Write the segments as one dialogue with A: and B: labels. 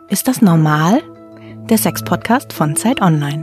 A: Ist das normal? Der Sex-Podcast von Zeit Online.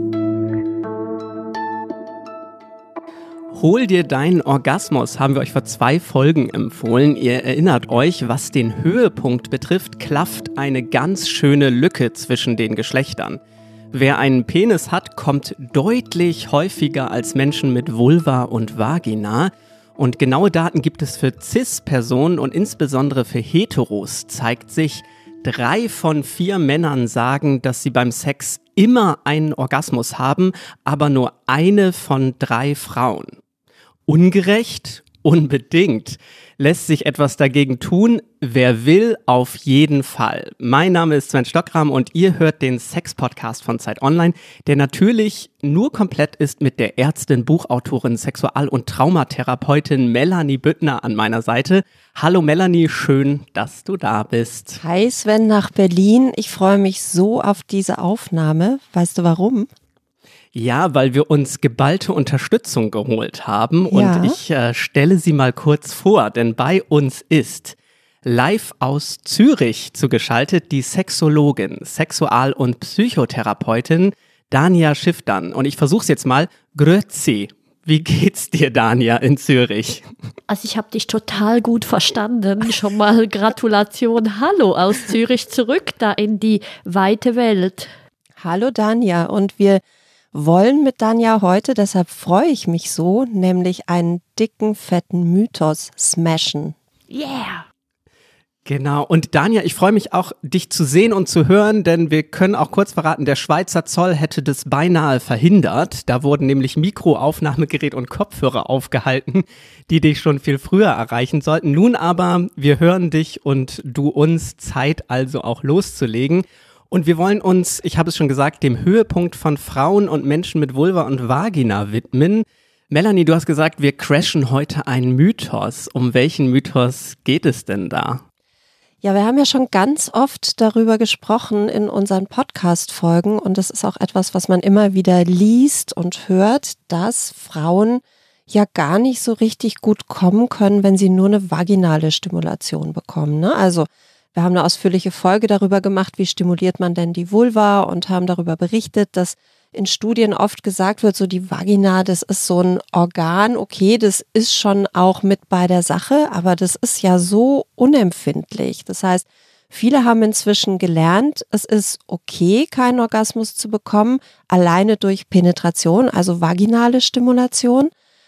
B: Hol dir deinen Orgasmus, haben wir euch vor 2 Folgen empfohlen. Ihr erinnert euch, was den Höhepunkt betrifft, klafft eine ganz schöne Lücke zwischen den Geschlechtern. Wer einen Penis hat, kommt deutlich häufiger als Menschen mit Vulva und Vagina. Und genaue Daten gibt es für Cis-Personen und insbesondere für Heteros zeigt sich, 3 von 4 Männern sagen, dass sie beim Sex immer einen Orgasmus haben, aber nur 1 von 3 Frauen. Ungerecht? Unbedingt. Lässt sich etwas dagegen tun? Wer will, auf jeden Fall. Mein Name ist Sven Stockram und ihr hört den Sex-Podcast von Zeit Online, der natürlich nur komplett ist mit der Ärztin, Buchautorin, Sexual- und Traumatherapeutin Melanie Büttner an meiner Seite. Hallo Melanie, schön, dass du da bist.
C: Hi Sven nach Berlin. Ich freue mich so auf diese Aufnahme. Weißt du warum?
B: Ja, weil wir uns geballte Unterstützung geholt haben und ich stelle sie mal kurz vor, denn bei uns ist live aus Zürich zugeschaltet die Sexologin, Sexual- und Psychotherapeutin Dania Schiffdan. Und ich versuche es jetzt mal. Grüezi. Wie geht's dir, Dania, in Zürich?
D: Also ich habe dich total gut verstanden. Schon mal Gratulation. Hallo aus Zürich zurück da in die weite Welt.
C: Hallo Dania, und wir wollen mit Dania heute, deshalb freue ich mich so, nämlich einen dicken, fetten Mythos smashen.
D: Yeah!
B: Genau, und Dania, ich freue mich auch, dich zu sehen und zu hören, denn wir können auch kurz verraten, der Schweizer Zoll hätte das beinahe verhindert. Da wurden nämlich Mikroaufnahmegerät und Kopfhörer aufgehalten, die dich schon viel früher erreichen sollten. Nun aber, wir hören dich und du uns, Zeit also auch loszulegen. Und wir wollen uns, ich habe es schon gesagt, dem Höhepunkt von Frauen und Menschen mit Vulva und Vagina widmen. Melanie, du hast gesagt, wir crashen heute einen Mythos. Um welchen Mythos geht es denn da?
C: Ja, wir haben ja schon ganz oft darüber gesprochen in unseren Podcast-Folgen, und das ist auch etwas, was man immer wieder liest und hört, dass Frauen ja gar nicht so richtig gut kommen können, wenn sie nur eine vaginale Stimulation bekommen, ne? Also wir haben eine ausführliche Folge darüber gemacht, wie stimuliert man denn die Vulva, und haben darüber berichtet, dass in Studien oft gesagt wird, so die Vagina, das ist so ein Organ, okay, das ist schon auch mit bei der Sache, aber das ist ja so unempfindlich. Das heißt, viele haben inzwischen gelernt, es ist okay, keinen Orgasmus zu bekommen, alleine durch Penetration, also vaginale Stimulation.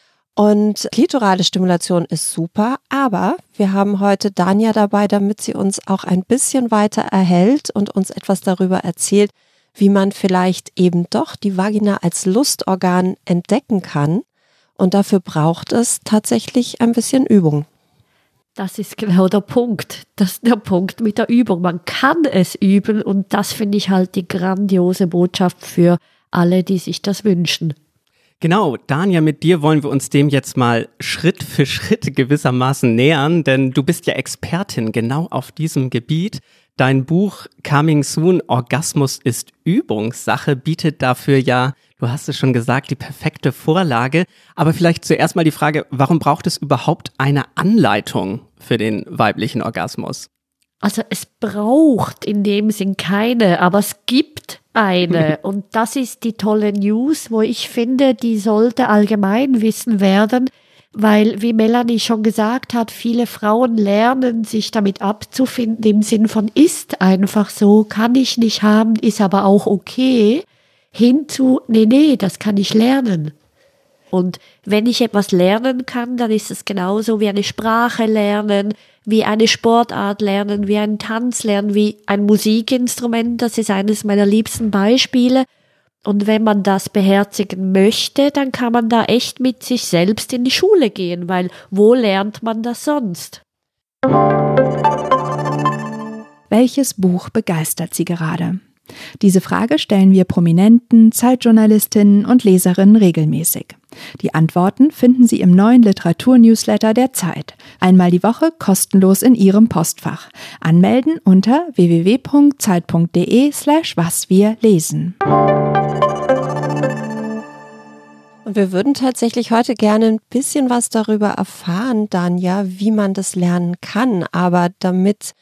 C: Und klitorale Stimulation ist super, aber wir haben heute Dania dabei, damit sie uns auch ein bisschen weiter erhält und uns etwas darüber erzählt, wie man vielleicht eben doch die Vagina als Lustorgan entdecken kann. Und dafür braucht es tatsächlich ein bisschen Übung.
D: Das ist genau der Punkt. Das ist der Punkt mit der Übung. Man kann es üben, und das finde ich halt die grandiose Botschaft für alle, die sich das wünschen.
B: Genau, Dania, mit dir wollen wir uns dem jetzt mal Schritt für Schritt gewissermaßen nähern, denn du bist ja Expertin genau auf diesem Gebiet. Dein Buch Coming Soon, Orgasmus ist Übungssache, bietet dafür ja, du hast es schon gesagt, die perfekte Vorlage. Aber vielleicht zuerst mal die Frage, warum braucht es überhaupt eine Anleitung für den weiblichen Orgasmus?
D: Also es braucht in dem Sinn keine, aber es gibt eine. Und das ist die tolle News, wo ich finde, die sollte Allgemeinwissen werden, weil, wie Melanie schon gesagt hat, viele Frauen lernen, sich damit abzufinden, im Sinn von ist einfach so, kann ich nicht haben, ist aber auch okay, hinzu, nee, das kann ich lernen. Und wenn ich etwas lernen kann, dann ist es genauso wie eine Sprache lernen, wie eine Sportart lernen, wie einen Tanz lernen, wie ein Musikinstrument. Das ist eines meiner liebsten Beispiele. Und wenn man das beherzigen möchte, dann kann man da echt mit sich selbst in die Schule gehen, weil wo lernt man das sonst?
E: Welches Buch begeistert Sie gerade? Diese Frage stellen wir Prominenten, Zeitjournalistinnen und Leserinnen regelmäßig. Die Antworten finden Sie im neuen Literatur-Newsletter der Zeit. Einmal die Woche kostenlos in Ihrem Postfach. Anmelden unter www.zeit.de/waswirlesen.
C: Und wir würden tatsächlich heute gerne ein bisschen was darüber erfahren, Dania, wie man das lernen kann. Aber damit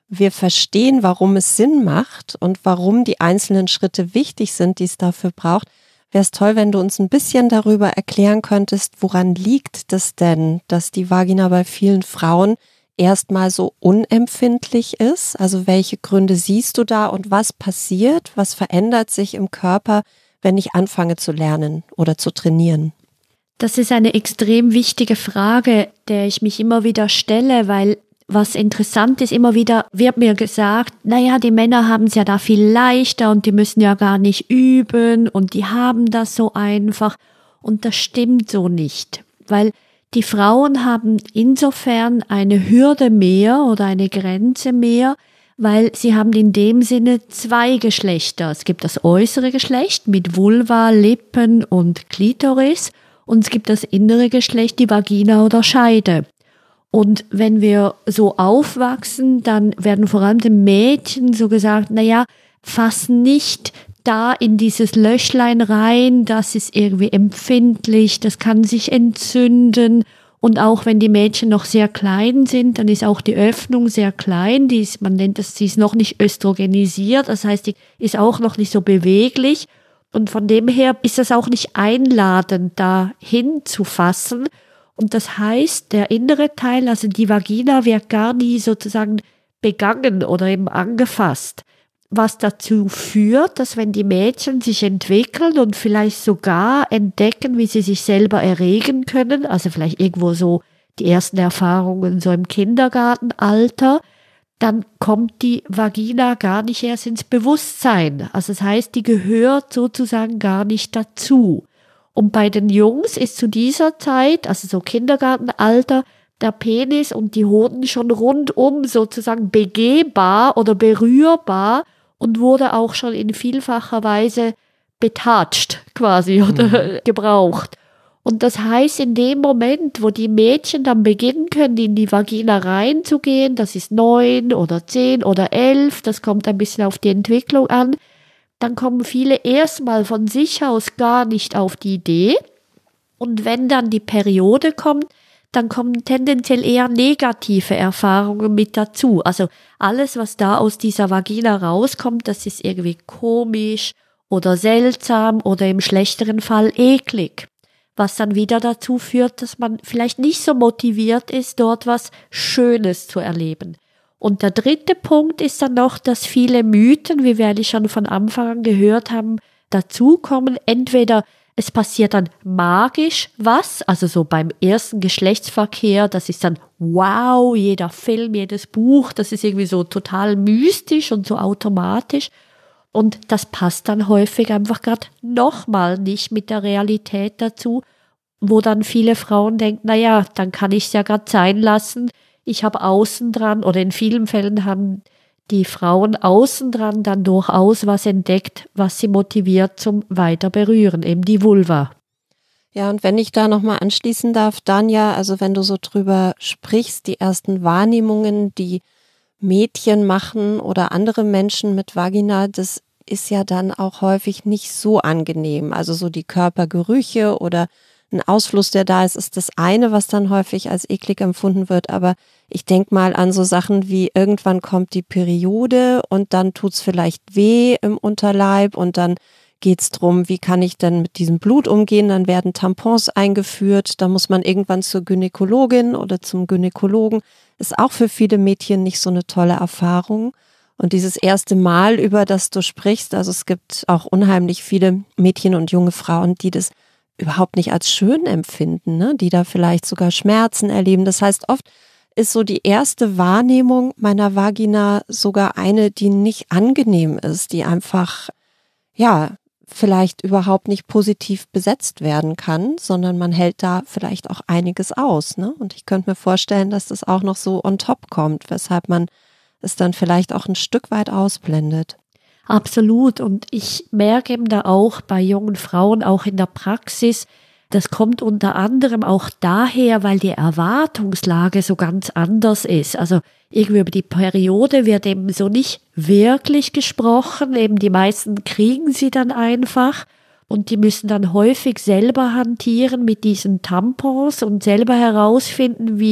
C: wir verstehen, warum es Sinn macht und warum die einzelnen Schritte wichtig sind, die es dafür braucht, wäre es toll, wenn du uns ein bisschen darüber erklären könntest, woran liegt das denn, dass die Vagina bei vielen Frauen erstmal so unempfindlich ist? Also welche Gründe siehst du da und was passiert, was verändert sich im Körper, wenn ich anfange zu lernen oder zu trainieren?
D: Das ist eine extrem wichtige Frage, der ich mich immer wieder stelle, weil was interessant ist, immer wieder wird mir gesagt, naja, die Männer haben es ja da viel leichter und die müssen ja gar nicht üben und die haben das so einfach. Und das stimmt so nicht, weil die Frauen haben insofern eine Hürde mehr oder eine Grenze mehr, weil sie haben in dem Sinne 2 Geschlechter. Es gibt das äußere Geschlecht mit Vulva, Lippen und Klitoris und es gibt das innere Geschlecht, die Vagina oder Scheide. Und wenn wir so aufwachsen, dann werden vor allem den Mädchen so gesagt, naja, fass nicht da in dieses Löchlein rein, das ist irgendwie empfindlich, das kann sich entzünden. Und auch wenn die Mädchen noch sehr klein sind, dann ist auch die Öffnung sehr klein, man nennt das, sie ist noch nicht östrogenisiert, das heißt, die ist auch noch nicht so beweglich. Und von dem her ist das auch nicht einladend, da hinzufassen. Und das heißt, der innere Teil, also die Vagina, wird gar nie sozusagen begangen oder eben angefasst. Was dazu führt, dass wenn die Mädchen sich entwickeln und vielleicht sogar entdecken, wie sie sich selber erregen können, also vielleicht irgendwo so die ersten Erfahrungen so im Kindergartenalter, dann kommt die Vagina gar nicht erst ins Bewusstsein. Also das heißt, die gehört sozusagen gar nicht dazu. Und bei den Jungs ist zu dieser Zeit, also so Kindergartenalter, der Penis und die Hoden schon rundum sozusagen begehbar oder berührbar und wurde auch schon in vielfacher Weise betatscht quasi oder gebraucht. Und das heißt, in dem Moment, wo die Mädchen dann beginnen können, in die Vagina reinzugehen, das ist 9 oder 10 oder 11, das kommt ein bisschen auf die Entwicklung an, dann kommen viele erstmal von sich aus gar nicht auf die Idee. Und wenn dann die Periode kommt, dann kommen tendenziell eher negative Erfahrungen mit dazu. Also alles, was da aus dieser Vagina rauskommt, das ist irgendwie komisch oder seltsam oder im schlechteren Fall eklig. Was dann wieder dazu führt, dass man vielleicht nicht so motiviert ist, dort was Schönes zu erleben. Und der dritte Punkt ist dann noch, dass viele Mythen, wie wir eigentlich schon von Anfang an gehört haben, dazukommen. Entweder es passiert dann magisch was, also so beim ersten Geschlechtsverkehr, das ist dann wow, jeder Film, jedes Buch, das ist irgendwie so total mystisch und so automatisch. Und das passt dann häufig einfach gerade nochmal nicht mit der Realität dazu, wo dann viele Frauen denken, naja, dann kann ich es ja gerade sein lassen. Ich habe außen dran, oder in vielen Fällen haben die Frauen außen dran dann durchaus was entdeckt, was sie motiviert zum Weiterberühren, eben die Vulva.
C: Ja, und wenn ich da nochmal anschließen darf, Danja, also wenn du so drüber sprichst, die ersten Wahrnehmungen, die Mädchen machen oder andere Menschen mit Vagina, das ist ja dann auch häufig nicht so angenehm. Also so die Körpergerüche oder ein Ausfluss, der da ist das eine, was dann häufig als eklig empfunden wird. Aber ich denke mal an so Sachen wie irgendwann kommt die Periode und dann tut's vielleicht weh im Unterleib und dann geht's drum, wie kann ich denn mit diesem Blut umgehen? Dann werden Tampons eingeführt, da muss man irgendwann zur Gynäkologin oder zum Gynäkologen. Ist auch für viele Mädchen nicht so eine tolle Erfahrung. Und dieses erste Mal, über das du sprichst, also es gibt auch unheimlich viele Mädchen und junge Frauen, die das überhaupt nicht als schön empfinden, ne? Die da vielleicht sogar Schmerzen erleben. Das heißt, oft ist so die erste Wahrnehmung meiner Vagina sogar eine, die nicht angenehm ist, die einfach, ja, vielleicht überhaupt nicht positiv besetzt werden kann, sondern man hält da vielleicht auch einiges aus, ne? Und ich könnte mir vorstellen, dass das auch noch so on top kommt, weshalb man es dann vielleicht auch ein Stück weit ausblendet.
D: Absolut. Und ich merke eben da auch bei jungen Frauen, auch in der Praxis, das kommt unter anderem auch daher, weil die Erwartungslage so ganz anders ist. Also irgendwie über die Periode wird eben so nicht wirklich gesprochen. Eben die meisten kriegen sie dann einfach und die müssen dann häufig selber hantieren mit diesen Tampons und selber herausfinden, wie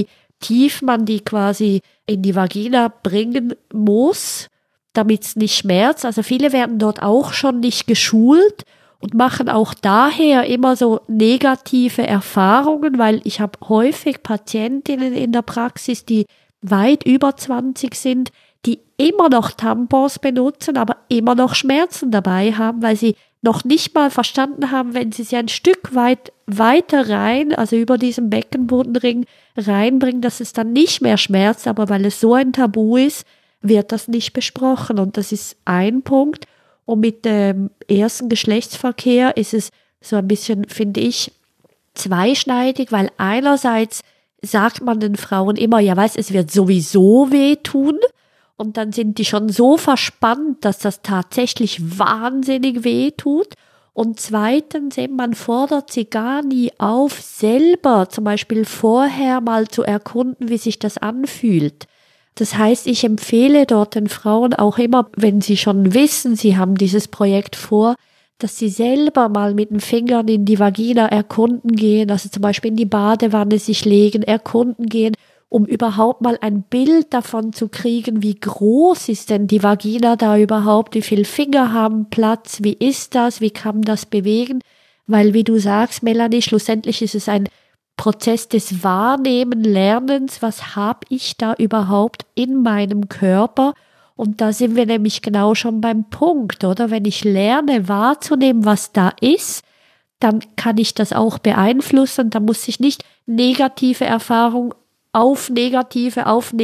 D: tief man die quasi in die Vagina bringen muss, damit es nicht schmerzt. Also viele werden dort auch schon nicht geschult und machen auch daher immer so negative Erfahrungen, weil ich habe häufig Patientinnen in der Praxis, die weit über 20 sind, die immer noch Tampons benutzen, aber immer noch Schmerzen dabei haben, weil sie noch nicht mal verstanden haben, wenn sie ein Stück weit weiter rein, also über diesen Beckenbodenring reinbringen, dass es dann nicht mehr schmerzt, aber weil es so ein Tabu ist, wird das nicht besprochen. Und das ist ein Punkt. Und mit dem ersten Geschlechtsverkehr ist es so ein bisschen, finde ich, zweischneidig, weil einerseits sagt man den Frauen immer, ja weißt, es wird sowieso wehtun. Und dann sind die schon so verspannt, dass das tatsächlich wahnsinnig weh tut. Und zweitens, man fordert sie gar nie auf, selber zum Beispiel vorher mal zu erkunden, wie sich das anfühlt. Das heißt, ich empfehle dort den Frauen auch immer, wenn sie schon wissen, sie haben dieses Projekt vor, dass sie selber mal mit den Fingern in die Vagina erkunden gehen, also zum Beispiel in die Badewanne sich legen, erkunden gehen, um überhaupt mal ein Bild davon zu kriegen, wie groß ist denn die Vagina da überhaupt, wie viele Finger haben Platz, wie ist das, wie kann man das bewegen, weil wie du sagst, Melanie, schlussendlich ist es ein Prozess des Wahrnehmen, Lernens, was habe ich da überhaupt in meinem Körper, und da sind wir nämlich genau schon beim Punkt, oder? Wenn ich lerne wahrzunehmen, was da ist, dann kann ich das auch beeinflussen, dann muss ich nicht negative Erfahrungen auf negative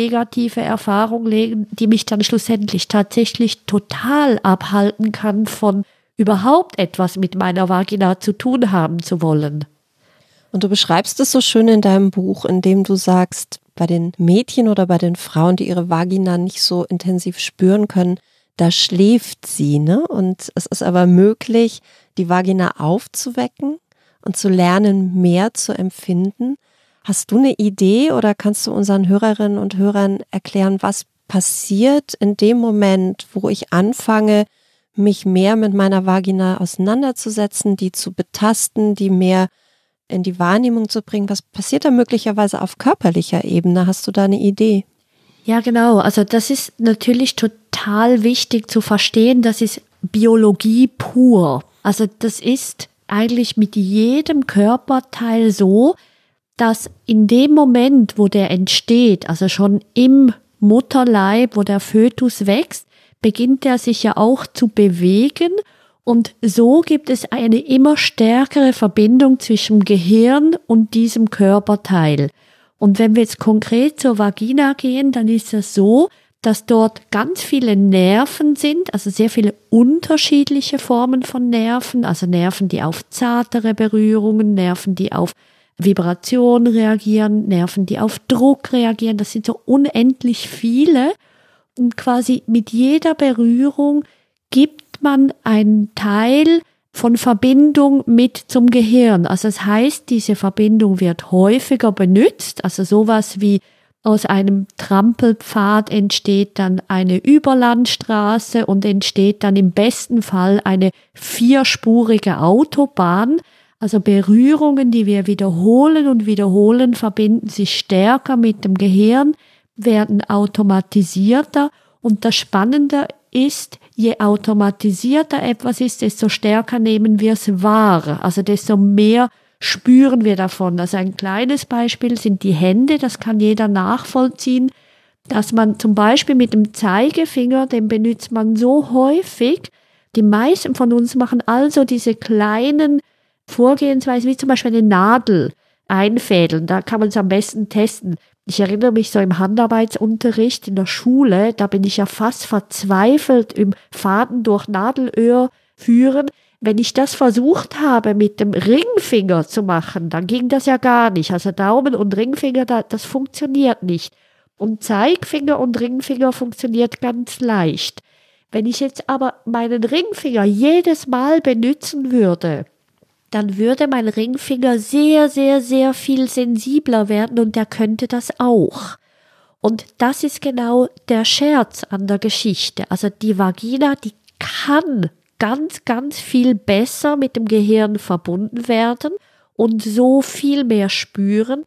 D: Erfahrung legen, die mich dann schlussendlich tatsächlich total abhalten kann, von überhaupt etwas mit meiner Vagina zu tun haben zu wollen.
C: Und du beschreibst es so schön in deinem Buch, indem du sagst, bei den Mädchen oder bei den Frauen, die ihre Vagina nicht so intensiv spüren können, da schläft sie, ne? Und es ist aber möglich, die Vagina aufzuwecken und zu lernen, mehr zu empfinden. Hast du eine Idee oder kannst du unseren Hörerinnen und Hörern erklären, was passiert in dem Moment, wo ich anfange, mich mehr mit meiner Vagina auseinanderzusetzen, die zu betasten, die mehr in die Wahrnehmung zu bringen? Was passiert da möglicherweise auf körperlicher Ebene? Hast du da eine Idee?
D: Ja, genau. Also das ist natürlich total wichtig zu verstehen. Das ist Biologie pur. Also das ist eigentlich mit jedem Körperteil so, dass in dem Moment, wo der entsteht, also schon im Mutterleib, wo der Fötus wächst, beginnt er sich ja auch zu bewegen. Und so gibt es eine immer stärkere Verbindung zwischen Gehirn und diesem Körperteil. Und wenn wir jetzt konkret zur Vagina gehen, dann ist es so, dass dort ganz viele Nerven sind, also sehr viele unterschiedliche Formen von Nerven, also Nerven, die auf zartere Berührungen, Nerven, die auf Vibration reagieren, Nerven, die auf Druck reagieren. Das sind so unendlich viele. Und quasi mit jeder Berührung gibt man einen Teil von Verbindung mit zum Gehirn. Also das heißt, diese Verbindung wird häufiger benutzt. Also sowas wie aus einem Trampelpfad entsteht dann eine Überlandstraße und entsteht dann im besten Fall eine 4-spurige Autobahn. Also Berührungen, die wir wiederholen und wiederholen, verbinden sich stärker mit dem Gehirn, werden automatisierter. Und das Spannende ist, je automatisierter etwas ist, desto stärker nehmen wir es wahr. Also desto mehr spüren wir davon. Also ein kleines Beispiel sind die Hände, das kann jeder nachvollziehen, dass man zum Beispiel mit dem Zeigefinger, den benutzt man so häufig, die meisten von uns machen also diese kleinen Vorgehensweisen, wie zum Beispiel eine Nadel einfädeln, da kann man es am besten testen. Ich erinnere mich so im Handarbeitsunterricht in der Schule, da bin ich ja fast verzweifelt im Faden durch Nadelöhr führen. Wenn ich das versucht habe, mit dem Ringfinger zu machen, dann ging das ja gar nicht. Also Daumen und Ringfinger, das funktioniert nicht. Und Zeigefinger und Ringfinger funktioniert ganz leicht. Wenn ich jetzt aber meinen Ringfinger jedes Mal benutzen würde, dann würde mein Ringfinger sehr, sehr, sehr viel sensibler werden und der könnte das auch. Und das ist genau der Scherz an der Geschichte. Also die Vagina, die kann ganz, ganz viel besser mit dem Gehirn verbunden werden und so viel mehr spüren,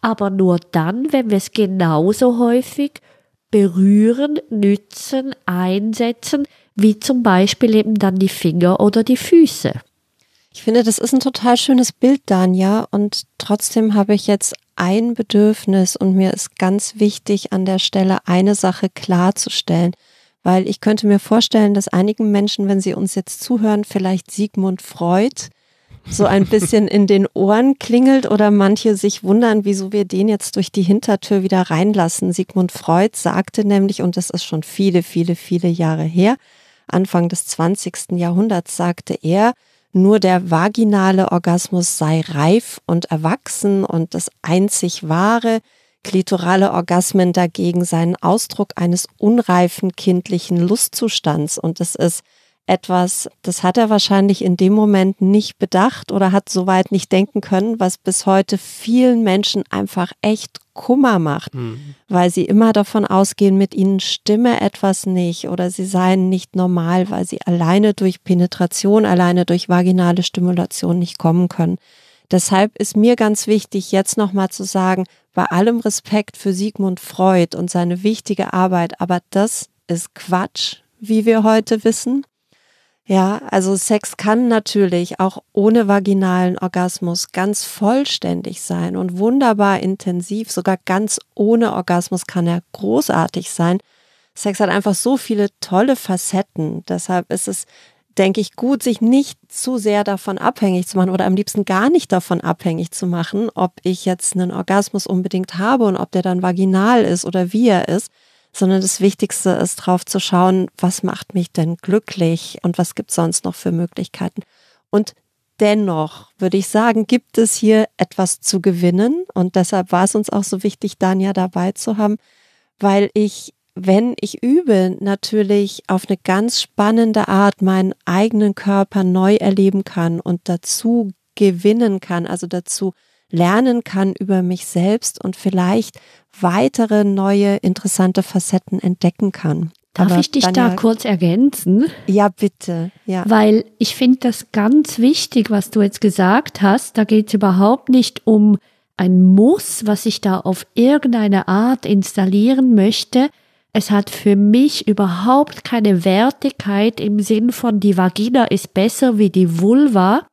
D: aber nur dann, wenn wir es genauso häufig berühren, nützen, einsetzen, wie zum Beispiel eben dann die Finger oder die Füße.
C: Ich finde, das ist ein total schönes Bild, Danja, und trotzdem habe ich jetzt ein Bedürfnis und mir ist ganz wichtig, an der Stelle eine Sache klarzustellen, weil ich könnte mir vorstellen, dass einigen Menschen, wenn sie uns jetzt zuhören, vielleicht Sigmund Freud so ein bisschen in den Ohren klingelt oder manche sich wundern, wieso wir den jetzt durch die Hintertür wieder reinlassen. Sigmund Freud sagte nämlich, und das ist schon viele, viele, viele Jahre her, Anfang des 20. Jahrhunderts sagte er, nur der vaginale Orgasmus sei reif und erwachsen und das einzig wahre, klitorale Orgasmen dagegen seien Ausdruck eines unreifen kindlichen Lustzustands. Und das ist etwas, das hat er wahrscheinlich in dem Moment nicht bedacht oder hat soweit nicht denken können, was bis heute vielen Menschen einfach echt Kummer macht, weil sie immer davon ausgehen, mit ihnen stimme etwas nicht oder sie seien nicht normal, weil sie alleine durch Penetration, alleine durch vaginale Stimulation nicht kommen können. Deshalb ist mir ganz wichtig, jetzt nochmal zu sagen, bei allem Respekt für Sigmund Freud und seine wichtige Arbeit, aber das ist Quatsch, wie wir heute wissen. Ja, also Sex kann natürlich auch ohne vaginalen Orgasmus ganz vollständig sein und wunderbar intensiv, sogar ganz ohne Orgasmus kann er großartig sein. Sex hat einfach so viele tolle Facetten, deshalb ist es, denke ich, gut, sich nicht zu sehr davon abhängig zu machen oder am liebsten gar nicht davon abhängig zu machen, ob ich jetzt einen Orgasmus unbedingt habe und ob der dann vaginal ist oder wie er ist, sondern das Wichtigste ist, drauf zu schauen, was macht mich denn glücklich und was gibt es sonst noch für Möglichkeiten. Und dennoch würde ich sagen, gibt es hier etwas zu gewinnen und deshalb war es uns auch so wichtig, Danja dabei zu haben, weil ich, wenn ich übe, natürlich auf eine ganz spannende Art meinen eigenen Körper neu erleben kann und dazu gewinnen kann, also dazu lernen kann über mich selbst und vielleicht weitere neue interessante Facetten entdecken kann.
D: Darf ich dich da kurz ergänzen?
C: Ja, bitte. Ja.
D: Weil ich finde das ganz wichtig, was du jetzt gesagt hast. Da geht es überhaupt nicht um ein Muss, was ich da auf irgendeine Art installieren möchte. Es hat für mich überhaupt keine Wertigkeit im Sinn von die Vagina ist besser wie die Vulva.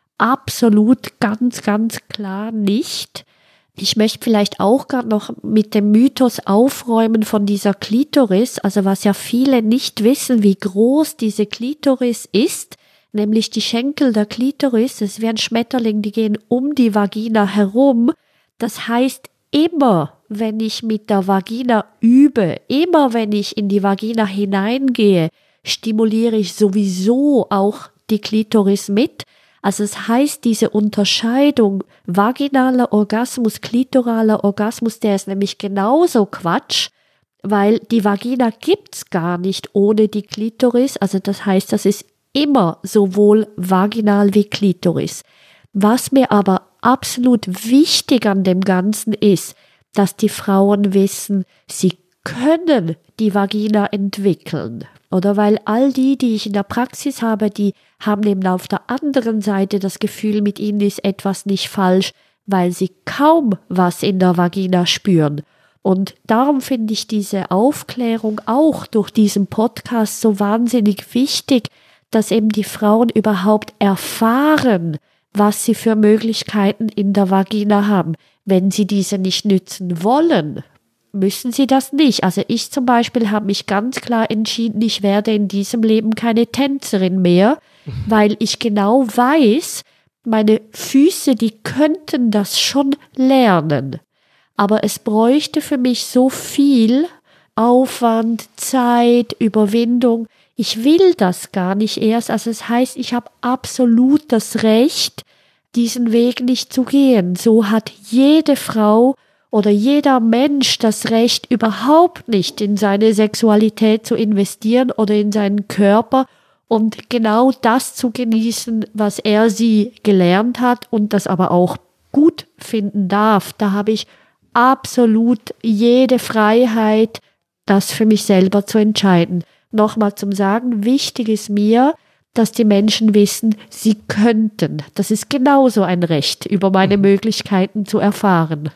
D: Absolut ganz, ganz klar nicht. Ich möchte vielleicht auch gerade noch mit dem Mythos aufräumen von dieser Klitoris, also was ja viele nicht wissen, wie groß diese Klitoris ist, nämlich die Schenkel der Klitoris, das ist wie ein Schmetterling, die gehen um die Vagina herum. Das heißt, immer wenn ich mit der Vagina übe, immer wenn ich in die Vagina hineingehe, stimuliere ich sowieso auch die Klitoris mit. Also es heißt, diese Unterscheidung vaginaler Orgasmus, klitoraler Orgasmus, der ist nämlich genauso Quatsch, weil die Vagina gibt's gar nicht ohne die Klitoris. Also das heißt, das ist immer sowohl vaginal wie Klitoris. Was mir aber absolut wichtig an dem Ganzen ist, dass die Frauen wissen, sie können die Vagina entwickeln. Oder weil all die ich in der Praxis habe, die haben eben auf der anderen Seite das Gefühl, mit ihnen ist etwas nicht falsch, weil sie kaum was in der Vagina spüren. Und darum finde ich diese Aufklärung auch durch diesen Podcast so wahnsinnig wichtig, dass eben die Frauen überhaupt erfahren, was sie für Möglichkeiten in der Vagina haben. Wenn sie diese nicht nützen wollen, müssen sie das nicht. Also ich zum Beispiel habe mich ganz klar entschieden, ich werde in diesem Leben keine Tänzerin mehr, weil ich genau weiß, meine Füße, die könnten das schon lernen. Aber es bräuchte für mich so viel Aufwand, Zeit, Überwindung. Ich will das gar nicht erst. Also es heißt, ich habe absolut das Recht, diesen Weg nicht zu gehen. So hat jede Frau oder jeder Mensch das Recht, überhaupt nicht in seine Sexualität zu investieren oder in seinen Körper und genau das zu genießen, was er sie gelernt hat und das aber auch gut finden darf. Da habe ich absolut jede Freiheit, das für mich selber zu entscheiden. Nochmal zum Sagen, wichtig ist mir, dass die Menschen wissen, sie könnten. Das ist genauso ein Recht, über meine Möglichkeiten zu erfahren.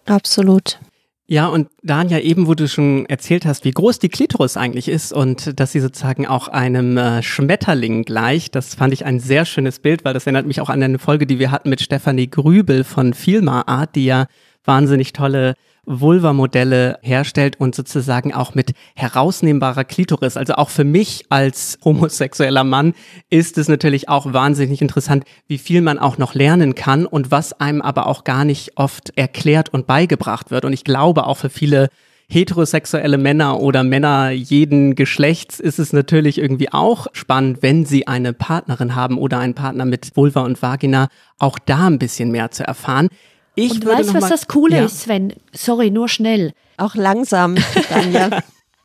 C: Absolut.
B: Ja, und Dania, eben wo du schon erzählt hast, wie groß die Klitoris eigentlich ist und dass sie sozusagen auch einem Schmetterling gleicht, das fand ich ein sehr schönes Bild, weil das erinnert mich auch an eine Folge, die wir hatten mit Stefanie Grübel von Filma Art, die ja wahnsinnig tolle Vulva-Modelle herstellt und sozusagen auch mit herausnehmbarer Klitoris. Also auch für mich als homosexueller Mann ist es natürlich auch wahnsinnig interessant, wie viel man auch noch lernen kann und was einem aber auch gar nicht oft erklärt und beigebracht wird. Und ich glaube auch für viele heterosexuelle Männer oder Männer jeden Geschlechts ist es natürlich irgendwie auch spannend, wenn sie eine Partnerin haben oder einen Partner mit Vulva und Vagina, auch da ein bisschen mehr zu erfahren.
D: Und weißt du, was das Coole ist, Sven? Sorry, nur schnell.
C: Auch langsam, Dania.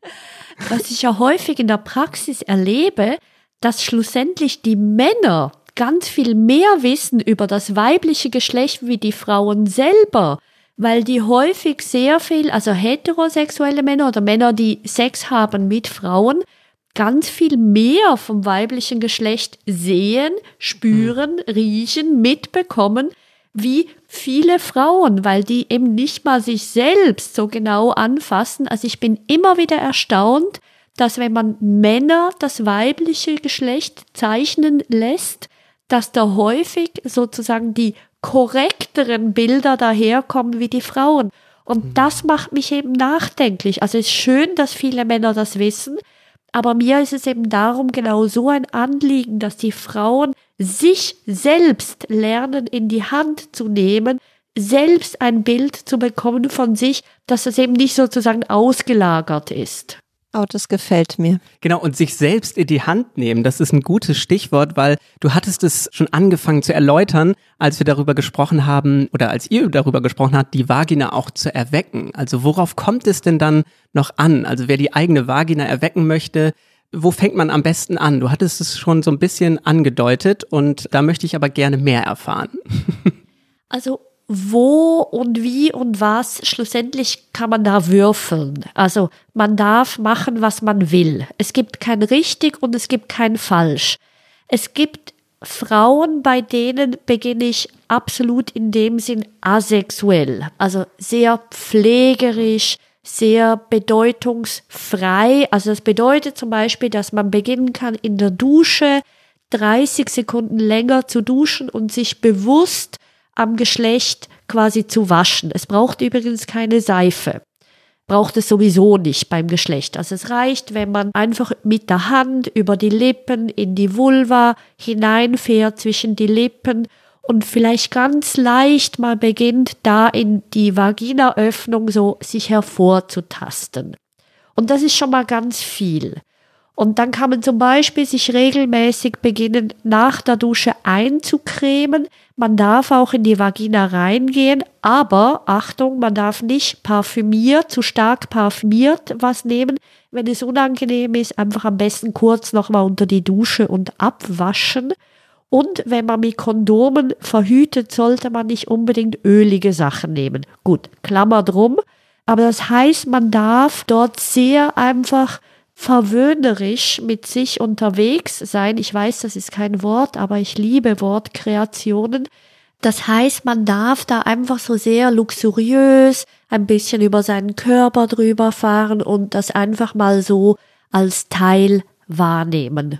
D: Was ich ja häufig in der Praxis erlebe, dass schlussendlich die Männer ganz viel mehr wissen über das weibliche Geschlecht wie die Frauen selber, weil die häufig sehr viel, also heterosexuelle Männer oder Männer, die Sex haben mit Frauen, ganz viel mehr vom weiblichen Geschlecht sehen, spüren, riechen, mitbekommen, wie viele Frauen, weil die eben nicht mal sich selbst so genau anfassen. Also ich bin immer wieder erstaunt, dass wenn man Männer das weibliche Geschlecht zeichnen lässt, dass da häufig sozusagen die korrekteren Bilder daherkommen wie die Frauen. Und das macht mich eben nachdenklich. Also es ist schön, dass viele Männer das wissen, aber mir ist es eben darum genau so ein Anliegen, dass die Frauen sich selbst lernen, in die Hand zu nehmen, selbst ein Bild zu bekommen von sich, dass es eben nicht sozusagen ausgelagert ist.
C: Oh, das gefällt mir.
B: Genau, und sich selbst in die Hand nehmen, das ist ein gutes Stichwort, weil du hattest es schon angefangen zu erläutern, als wir darüber gesprochen haben oder als ihr darüber gesprochen habt, die Vagina auch zu erwecken. Also worauf kommt es denn dann noch an? Also wer die eigene Vagina erwecken möchte, wo fängt man am besten an? Du hattest es schon so ein bisschen angedeutet und da möchte ich aber gerne mehr erfahren.
D: Also wo und wie und was, schlussendlich kann man da würfeln. Also man darf machen, was man will. Es gibt kein richtig und es gibt kein falsch. Es gibt Frauen, bei denen beginne ich absolut in dem Sinn asexuell. Also sehr pflegerisch, sehr bedeutungsfrei. Also das bedeutet zum Beispiel, dass man beginnen kann, in der Dusche 30 Sekunden länger zu duschen und sich bewusst am Geschlecht quasi zu waschen. Es braucht übrigens keine Seife. Braucht es sowieso nicht beim Geschlecht. Also es reicht, wenn man einfach mit der Hand über die Lippen in die Vulva hineinfährt zwischen die Lippen und vielleicht ganz leicht mal beginnt, da in die Vaginaöffnung so sich hervorzutasten. Und das ist schon mal ganz viel. Und dann kann man zum Beispiel sich regelmäßig beginnen, nach der Dusche einzucremen. Man darf auch in die Vagina reingehen, aber Achtung, man darf nicht parfümiert, zu stark parfümiert was nehmen. Wenn es unangenehm ist, einfach am besten kurz nochmal unter die Dusche und abwaschen. Und wenn man mit Kondomen verhütet, sollte man nicht unbedingt ölige Sachen nehmen. Gut, Klammer drum. Aber das heißt, man darf dort sehr einfach verwöhnerisch mit sich unterwegs sein. Ich weiß, das ist kein Wort, aber ich liebe Wortkreationen. Das heißt, man darf da einfach so sehr luxuriös ein bisschen über seinen Körper drüber fahren und das einfach mal so als Teil wahrnehmen.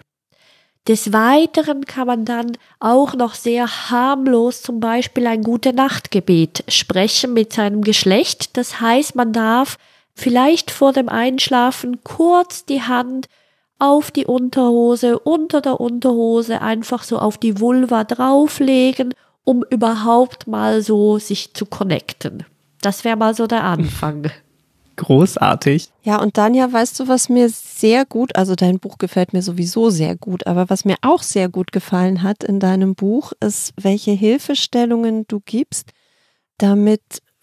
D: Des Weiteren kann man dann auch noch sehr harmlos zum Beispiel ein Gute-Nacht-Gebet sprechen mit seinem Geschlecht. Das heißt, man darf vielleicht vor dem Einschlafen kurz die Hand auf die Unterhose, unter der Unterhose einfach so auf die Vulva drauflegen, um überhaupt mal so sich zu connecten. Das wäre mal so der Anfang.
B: Großartig.
C: Ja, und Dania, weißt du, was mir sehr gut, also dein Buch gefällt mir sowieso sehr gut, aber was mir auch sehr gut gefallen hat in deinem Buch, ist, welche Hilfestellungen du gibst, damit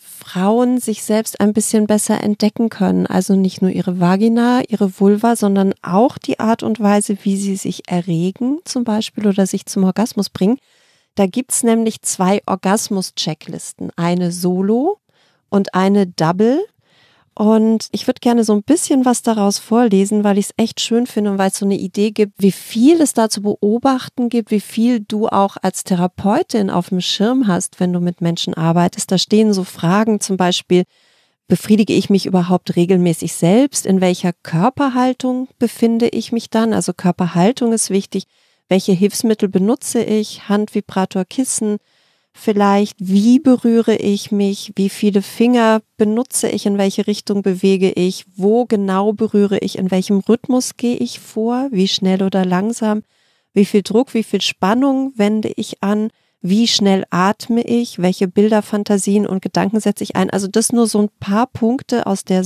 C: Frauen sich selbst ein bisschen besser entdecken können. Also nicht nur ihre Vagina, ihre Vulva, sondern auch die Art und Weise, wie sie sich erregen zum Beispiel oder sich zum Orgasmus bringen. Da gibt's nämlich 2 Orgasmus-Checklisten, eine Solo und eine Double. Und ich würde gerne so ein bisschen was daraus vorlesen, weil ich es echt schön finde und weil es so eine Idee gibt, wie viel es da zu beobachten gibt, wie viel du auch als Therapeutin auf dem Schirm hast, wenn du mit Menschen arbeitest. Da stehen so Fragen, zum Beispiel, befriedige ich mich überhaupt regelmäßig selbst? In welcher Körperhaltung befinde ich mich dann? Also Körperhaltung ist wichtig. Welche Hilfsmittel benutze ich? Handvibrator, Kissen? Vielleicht, wie berühre ich mich, wie viele Finger benutze ich, in welche Richtung bewege ich, wo genau berühre ich, in welchem Rhythmus gehe ich vor, wie schnell oder langsam, wie viel Druck, wie viel Spannung wende ich an, wie schnell atme ich, welche Bilder, Fantasien und Gedanken setze ich ein. Also das nur so ein paar Punkte aus der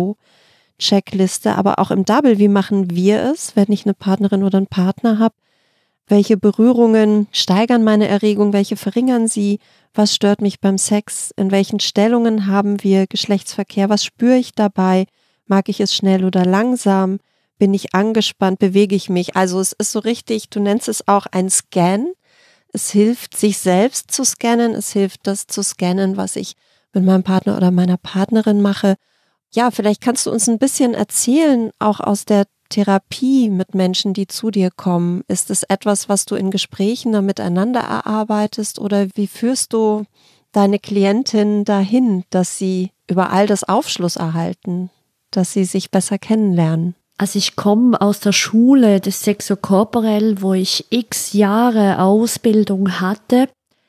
C: Solo-Checkliste, aber auch im Double, wie machen wir es, wenn ich eine Partnerin oder einen Partner habe? Welche Berührungen steigern meine Erregung, welche verringern sie? Was stört mich beim Sex? In welchen Stellungen haben wir Geschlechtsverkehr? Was spüre ich dabei? Mag ich es schnell oder langsam? Bin ich angespannt? Bewege ich mich? Also es ist so richtig, du nennst es auch ein Scan. Es hilft, sich selbst zu scannen. Es hilft, das zu scannen, was ich mit meinem Partner oder meiner Partnerin mache. Ja, vielleicht kannst du uns ein bisschen erzählen, auch aus der Therapie mit Menschen, die zu dir kommen. Ist es etwas, was du in Gesprächen da miteinander erarbeitest oder wie führst du deine Klientinnen dahin, dass sie über all das Aufschluss erhalten, dass sie sich besser kennenlernen?
D: Also ich komme aus der Schule des Sexokorporell, wo ich x Jahre Ausbildung hatte.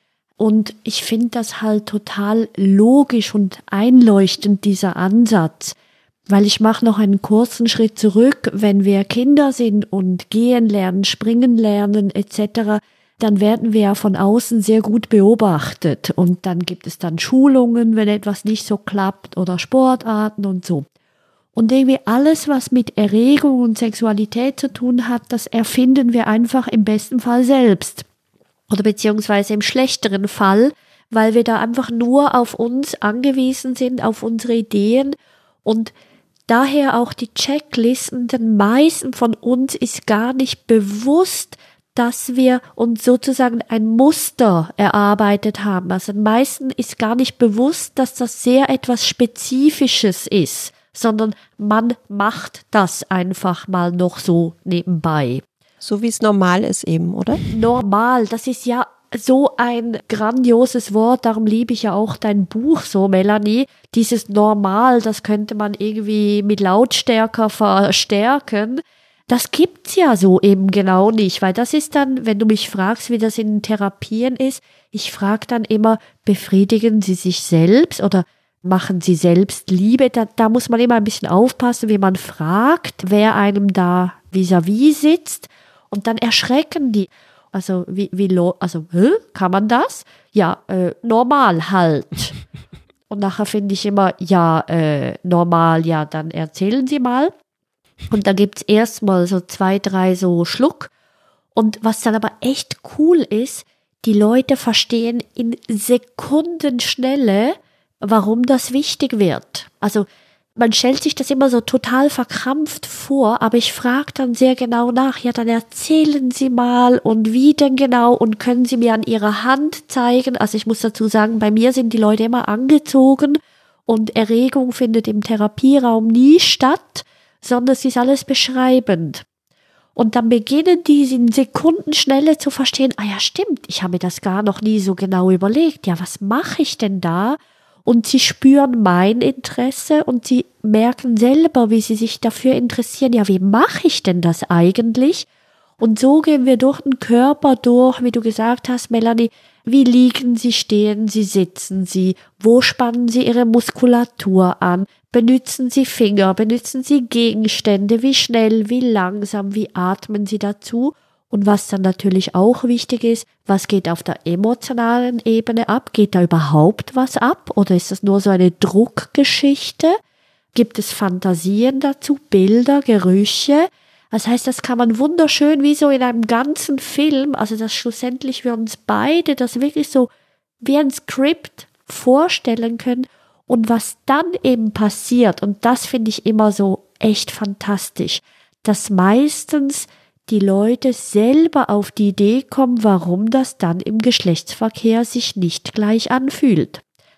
D: Und ich finde das halt total logisch und einleuchtend, dieser Ansatz. Weil ich mache noch einen kurzen Schritt zurück, wenn wir Kinder sind und gehen lernen, springen lernen etc., dann werden wir ja von außen sehr gut beobachtet und dann gibt es dann Schulungen, wenn etwas nicht so klappt oder Sportarten und so. Und irgendwie alles, was mit Erregung und Sexualität zu tun hat, das erfinden wir einfach im besten Fall selbst oder beziehungsweise im schlechteren Fall, weil wir da einfach nur auf uns angewiesen sind, auf unsere Ideen und daher auch die Checklisten, den meisten von uns ist gar nicht bewusst, dass wir uns sozusagen ein Muster erarbeitet haben. Also den meisten ist gar nicht bewusst, dass das sehr etwas Spezifisches ist, sondern man macht das einfach mal noch so nebenbei.
C: So wie es normal ist eben, oder?
D: Normal, das ist ja so ein grandioses Wort, darum liebe ich ja auch dein Buch so, Melanie. Dieses Normal, das könnte man irgendwie mit Lautstärker verstärken. Das gibt's ja so eben genau nicht, weil das ist dann, wenn du mich fragst, wie das in Therapien ist, ich frage dann immer, befriedigen Sie sich selbst oder machen Sie selbst Liebe? Da muss man immer ein bisschen aufpassen, wie man fragt, wer einem da vis-à-vis sitzt und dann erschrecken die. Also, kann man das? Ja, normal halt. Und nachher finde ich immer, ja, normal, ja, dann erzählen Sie mal. Und dann gibt's erstmal so 2, 3 so Schluck. Und was dann aber echt cool ist, die Leute verstehen in Sekundenschnelle, warum das wichtig wird. Also, man stellt sich das immer so total verkrampft vor, aber ich frage dann sehr genau nach, ja, dann erzählen Sie mal und wie denn genau und können Sie mir an Ihrer Hand zeigen. Also ich muss dazu sagen, bei mir sind die Leute immer angezogen und Erregung findet im Therapieraum nie statt, sondern es ist alles beschreibend. Und dann beginnen die in Sekundenschnelle zu verstehen, ah ja, stimmt, ich habe mir das gar noch nie so genau überlegt. Ja, was mache ich denn da? Und sie spüren mein Interesse und sie merken selber, wie sie sich dafür interessieren. Ja, wie mache ich denn das eigentlich? Und so gehen wir durch den Körper durch, wie du gesagt hast, Melanie. Wie liegen sie, stehen sie, sitzen sie? Wo spannen sie ihre Muskulatur an? Benutzen sie Finger? Benutzen sie Gegenstände? Wie schnell, wie langsam, wie atmen sie dazu? Und was dann natürlich auch wichtig ist, was geht auf der emotionalen Ebene ab? Geht da überhaupt was ab? Oder ist das nur so eine Druckgeschichte? Gibt es Fantasien dazu, Bilder, Gerüche? Das heißt, das kann man wunderschön wie so in einem ganzen Film, also dass schlussendlich wir uns beide das wirklich so wie ein Skript vorstellen können. Und was dann eben passiert, und das finde ich immer so echt fantastisch, dass meistens die Leute selber auf die Idee kommen, warum das dann im Geschlechtsverkehr sich nicht gleich anfühlt.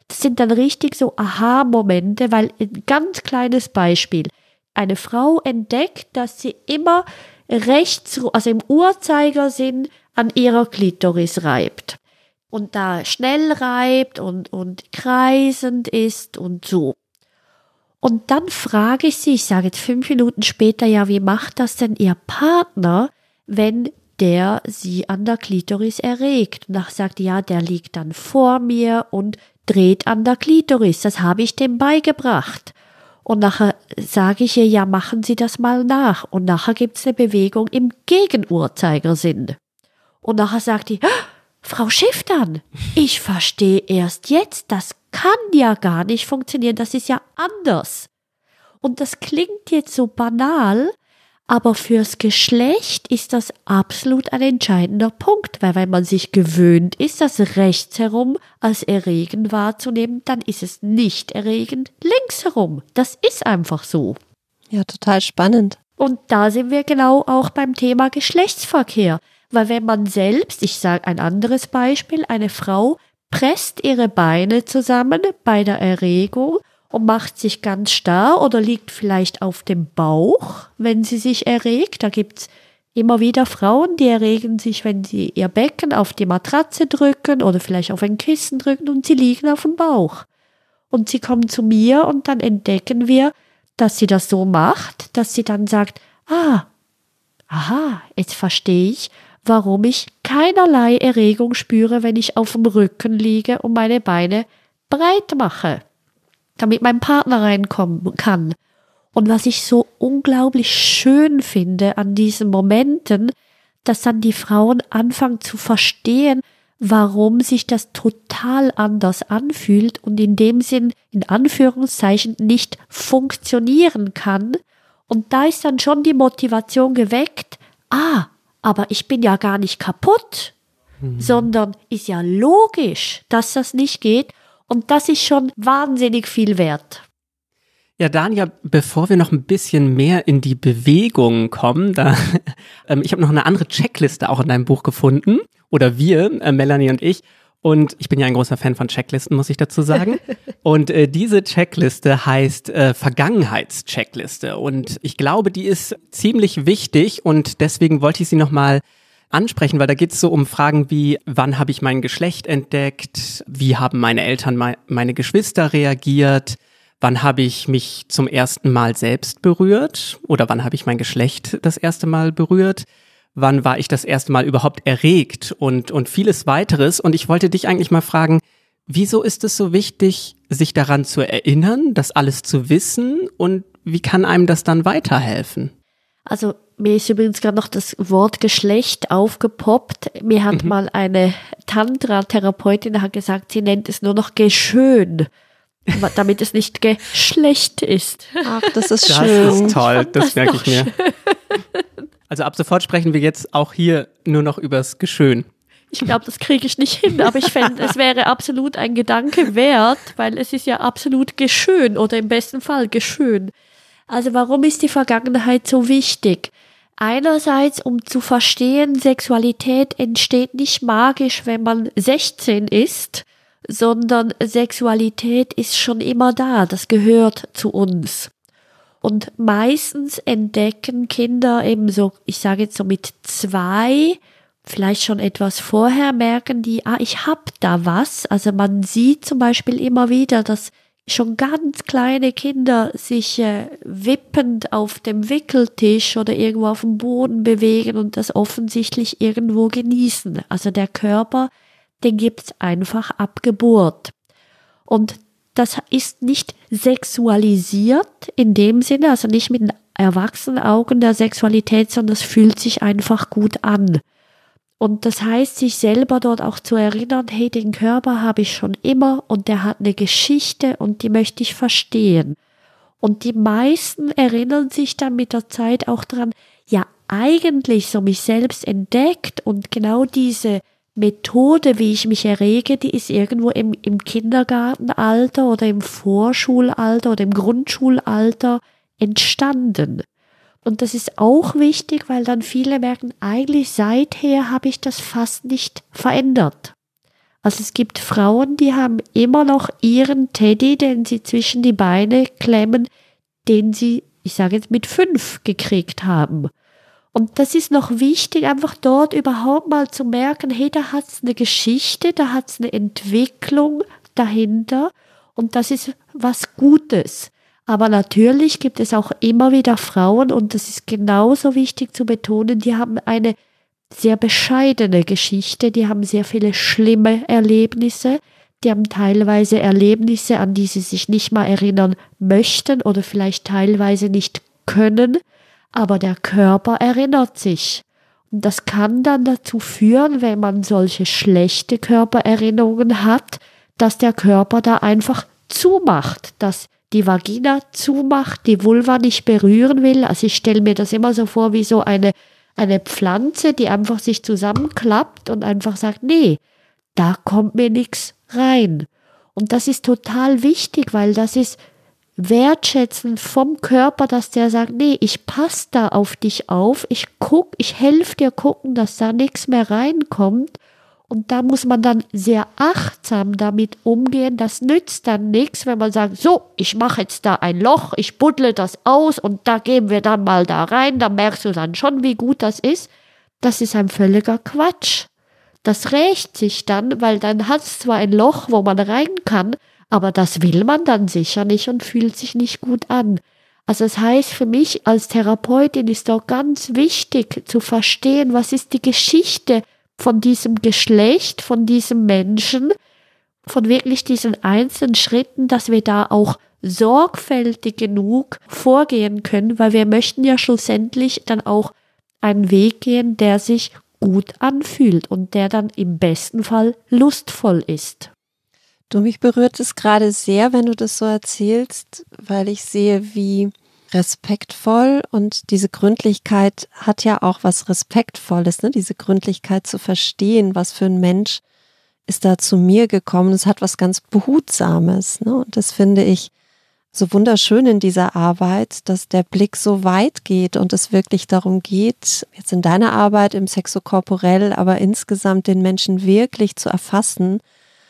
D: Das sind dann richtig so Aha-Momente, weil ein ganz kleines Beispiel. Eine Frau entdeckt, dass sie immer rechts, also im Uhrzeigersinn, an ihrer Klitoris reibt. Und da schnell reibt und kreisend ist und so. Und dann frage ich sie, ich sage jetzt 5 Minuten später, ja, wie macht das denn Ihr Partner, wenn der sie an der Klitoris erregt? Und dann sagt, ja, der liegt dann vor mir und dreht an der Klitoris. Das habe ich dem beigebracht. Und nachher sage ich ihr, ja, machen Sie das mal nach. Und nachher gibt es eine Bewegung im Gegenuhrzeigersinn. Und nachher sagt die, Frau Schifftan, ich verstehe erst jetzt, das kann ja gar nicht funktionieren, das ist ja anders. Und das klingt jetzt so banal, aber fürs Geschlecht ist das absolut ein entscheidender Punkt, weil wenn man sich gewöhnt ist, das rechts herum als erregend wahrzunehmen, dann ist es nicht erregend links herum. Das ist einfach so.
C: Ja, total spannend.
D: Und da sind wir genau auch beim Thema Geschlechtsverkehr. Weil wenn man selbst, ich sage ein anderes Beispiel, eine Frau presst ihre Beine zusammen bei der Erregung und macht sich ganz starr oder liegt vielleicht auf dem Bauch, wenn sie sich erregt. Da gibt's immer wieder Frauen, die erregen sich, wenn sie ihr Becken auf die Matratze drücken oder vielleicht auf ein Kissen drücken und sie liegen auf dem Bauch. Und sie kommen zu mir und dann entdecken wir, dass sie das so macht, dass sie dann sagt, aha, jetzt verstehe ich, warum ich keinerlei Erregung spüre, wenn ich auf dem Rücken liege und meine Beine breit mache, damit mein Partner reinkommen kann. Und was ich so unglaublich schön finde an diesen Momenten, dass dann die Frauen anfangen zu verstehen, warum sich das total anders anfühlt und in dem Sinn, in Anführungszeichen, nicht funktionieren kann. Und da ist dann schon die Motivation geweckt, aber ich bin ja gar nicht kaputt, sondern ist ja logisch, dass das nicht geht und das ist schon wahnsinnig viel wert.
B: Ja, Dania, bevor wir noch ein bisschen mehr in die Bewegung kommen, ich habe noch eine andere Checkliste auch in deinem Buch gefunden, oder wir, Melanie und ich, und ich bin ja ein großer Fan von Checklisten, muss ich dazu sagen. Und diese Checkliste heißt Vergangenheitscheckliste. Und ich glaube, die ist ziemlich wichtig und deswegen wollte ich sie nochmal ansprechen, weil da geht es so um Fragen wie, wann habe ich mein Geschlecht entdeckt? Wie haben meine Eltern, meine Geschwister reagiert? Wann habe ich mich zum ersten Mal selbst berührt? Oder wann habe ich mein Geschlecht das erste Mal berührt? Wann war ich das erste Mal überhaupt erregt und vieles weiteres. Und ich wollte dich eigentlich mal fragen, wieso ist es so wichtig, sich daran zu erinnern, das alles zu wissen und wie kann einem das dann weiterhelfen?
D: Also mir ist übrigens gerade noch das Wort Geschlecht aufgepoppt. Mir hat mal eine Tantra-Therapeutin gesagt, sie nennt es nur noch Geschön, damit es nicht Geschlecht ist.
C: Ach, das ist schön.
B: Das ist toll, das merke ich mir. Also ab sofort sprechen wir jetzt auch hier nur noch übers Geschön.
D: Ich glaube, das kriege ich nicht hin, aber ich fände, es wäre absolut ein Gedanke wert, weil es ist ja absolut geschön oder im besten Fall geschön. Also warum ist die Vergangenheit so wichtig? Einerseits, um zu verstehen, Sexualität entsteht nicht magisch, wenn man 16 ist, sondern Sexualität ist schon immer da, das gehört zu uns. Und meistens entdecken Kinder eben so, ich sage jetzt so mit 2, vielleicht schon etwas vorher, merken die, ich hab da was. Also man sieht zum Beispiel immer wieder, dass schon ganz kleine Kinder sich wippend auf dem Wickeltisch oder irgendwo auf dem Boden bewegen und das offensichtlich irgendwo genießen. Also der Körper, den gibt's einfach ab Geburt. Und das ist nicht sexualisiert in dem Sinne, also nicht mit den erwachsenen Augen der Sexualität, sondern es fühlt sich einfach gut an. Und das heißt, sich selber dort auch zu erinnern, hey, den Körper habe ich schon immer und der hat eine Geschichte und die möchte ich verstehen. Und die meisten erinnern sich dann mit der Zeit auch dran, ja, eigentlich so mich selbst entdeckt und genau diese Methode, wie ich mich errege, die ist irgendwo im Kindergartenalter oder im Vorschulalter oder im Grundschulalter entstanden. Und das ist auch wichtig, weil dann viele merken, eigentlich seither habe ich das fast nicht verändert. Also es gibt Frauen, die haben immer noch ihren Teddy, den sie zwischen die Beine klemmen, den sie, ich sage jetzt, mit 5 gekriegt haben. Und das ist noch wichtig, einfach dort überhaupt mal zu merken, hey, da hat es eine Geschichte, da hat es eine Entwicklung dahinter und das ist was Gutes. Aber natürlich gibt es auch immer wieder Frauen, und das ist genauso wichtig zu betonen, die haben eine sehr bescheidene Geschichte, die haben sehr viele schlimme Erlebnisse, die haben teilweise Erlebnisse, an die sie sich nicht mal erinnern möchten oder vielleicht teilweise nicht können, aber der Körper erinnert sich. Und das kann dann dazu führen, wenn man solche schlechte Körpererinnerungen hat, dass der Körper da einfach zumacht, dass die Vagina zumacht, die Vulva nicht berühren will. Also ich stelle mir das immer so vor wie so eine Pflanze, die einfach sich zusammenklappt und einfach sagt, nee, da kommt mir nichts rein. Und das ist total wichtig, weil das ist Wertschätzen vom Körper, dass der sagt, nee, ich passe da auf dich auf, ich helfe dir gucken, dass da nichts mehr reinkommt. Und da muss man dann sehr achtsam damit umgehen. Das nützt dann nichts, wenn man sagt, so, ich mache jetzt da ein Loch, ich buddle das aus und da gehen wir dann mal da rein, da merkst du dann schon, wie gut das ist. Das ist ein völliger Quatsch. Das rächt sich dann, weil dann hat es zwar ein Loch, wo man rein kann, aber das will man dann sicher nicht und fühlt sich nicht gut an. Also das heißt, für mich als Therapeutin ist doch ganz wichtig zu verstehen, was ist die Geschichte von diesem Geschlecht, von diesem Menschen, von wirklich diesen einzelnen Schritten, dass wir da auch sorgfältig genug vorgehen können, weil wir möchten ja schlussendlich dann auch einen Weg gehen, der sich gut anfühlt und der dann im besten Fall lustvoll ist.
C: Du, mich berührt es gerade sehr, wenn du das so erzählst, weil ich sehe, wie respektvoll, und diese Gründlichkeit hat ja auch was Respektvolles, ne? Diese Gründlichkeit zu verstehen, was für ein Mensch ist da zu mir gekommen. Es hat was ganz Behutsames, ne? Und das finde ich so wunderschön in dieser Arbeit, dass der Blick so weit geht und es wirklich darum geht, jetzt in deiner Arbeit im Sexokorporell, aber insgesamt den Menschen wirklich zu erfassen.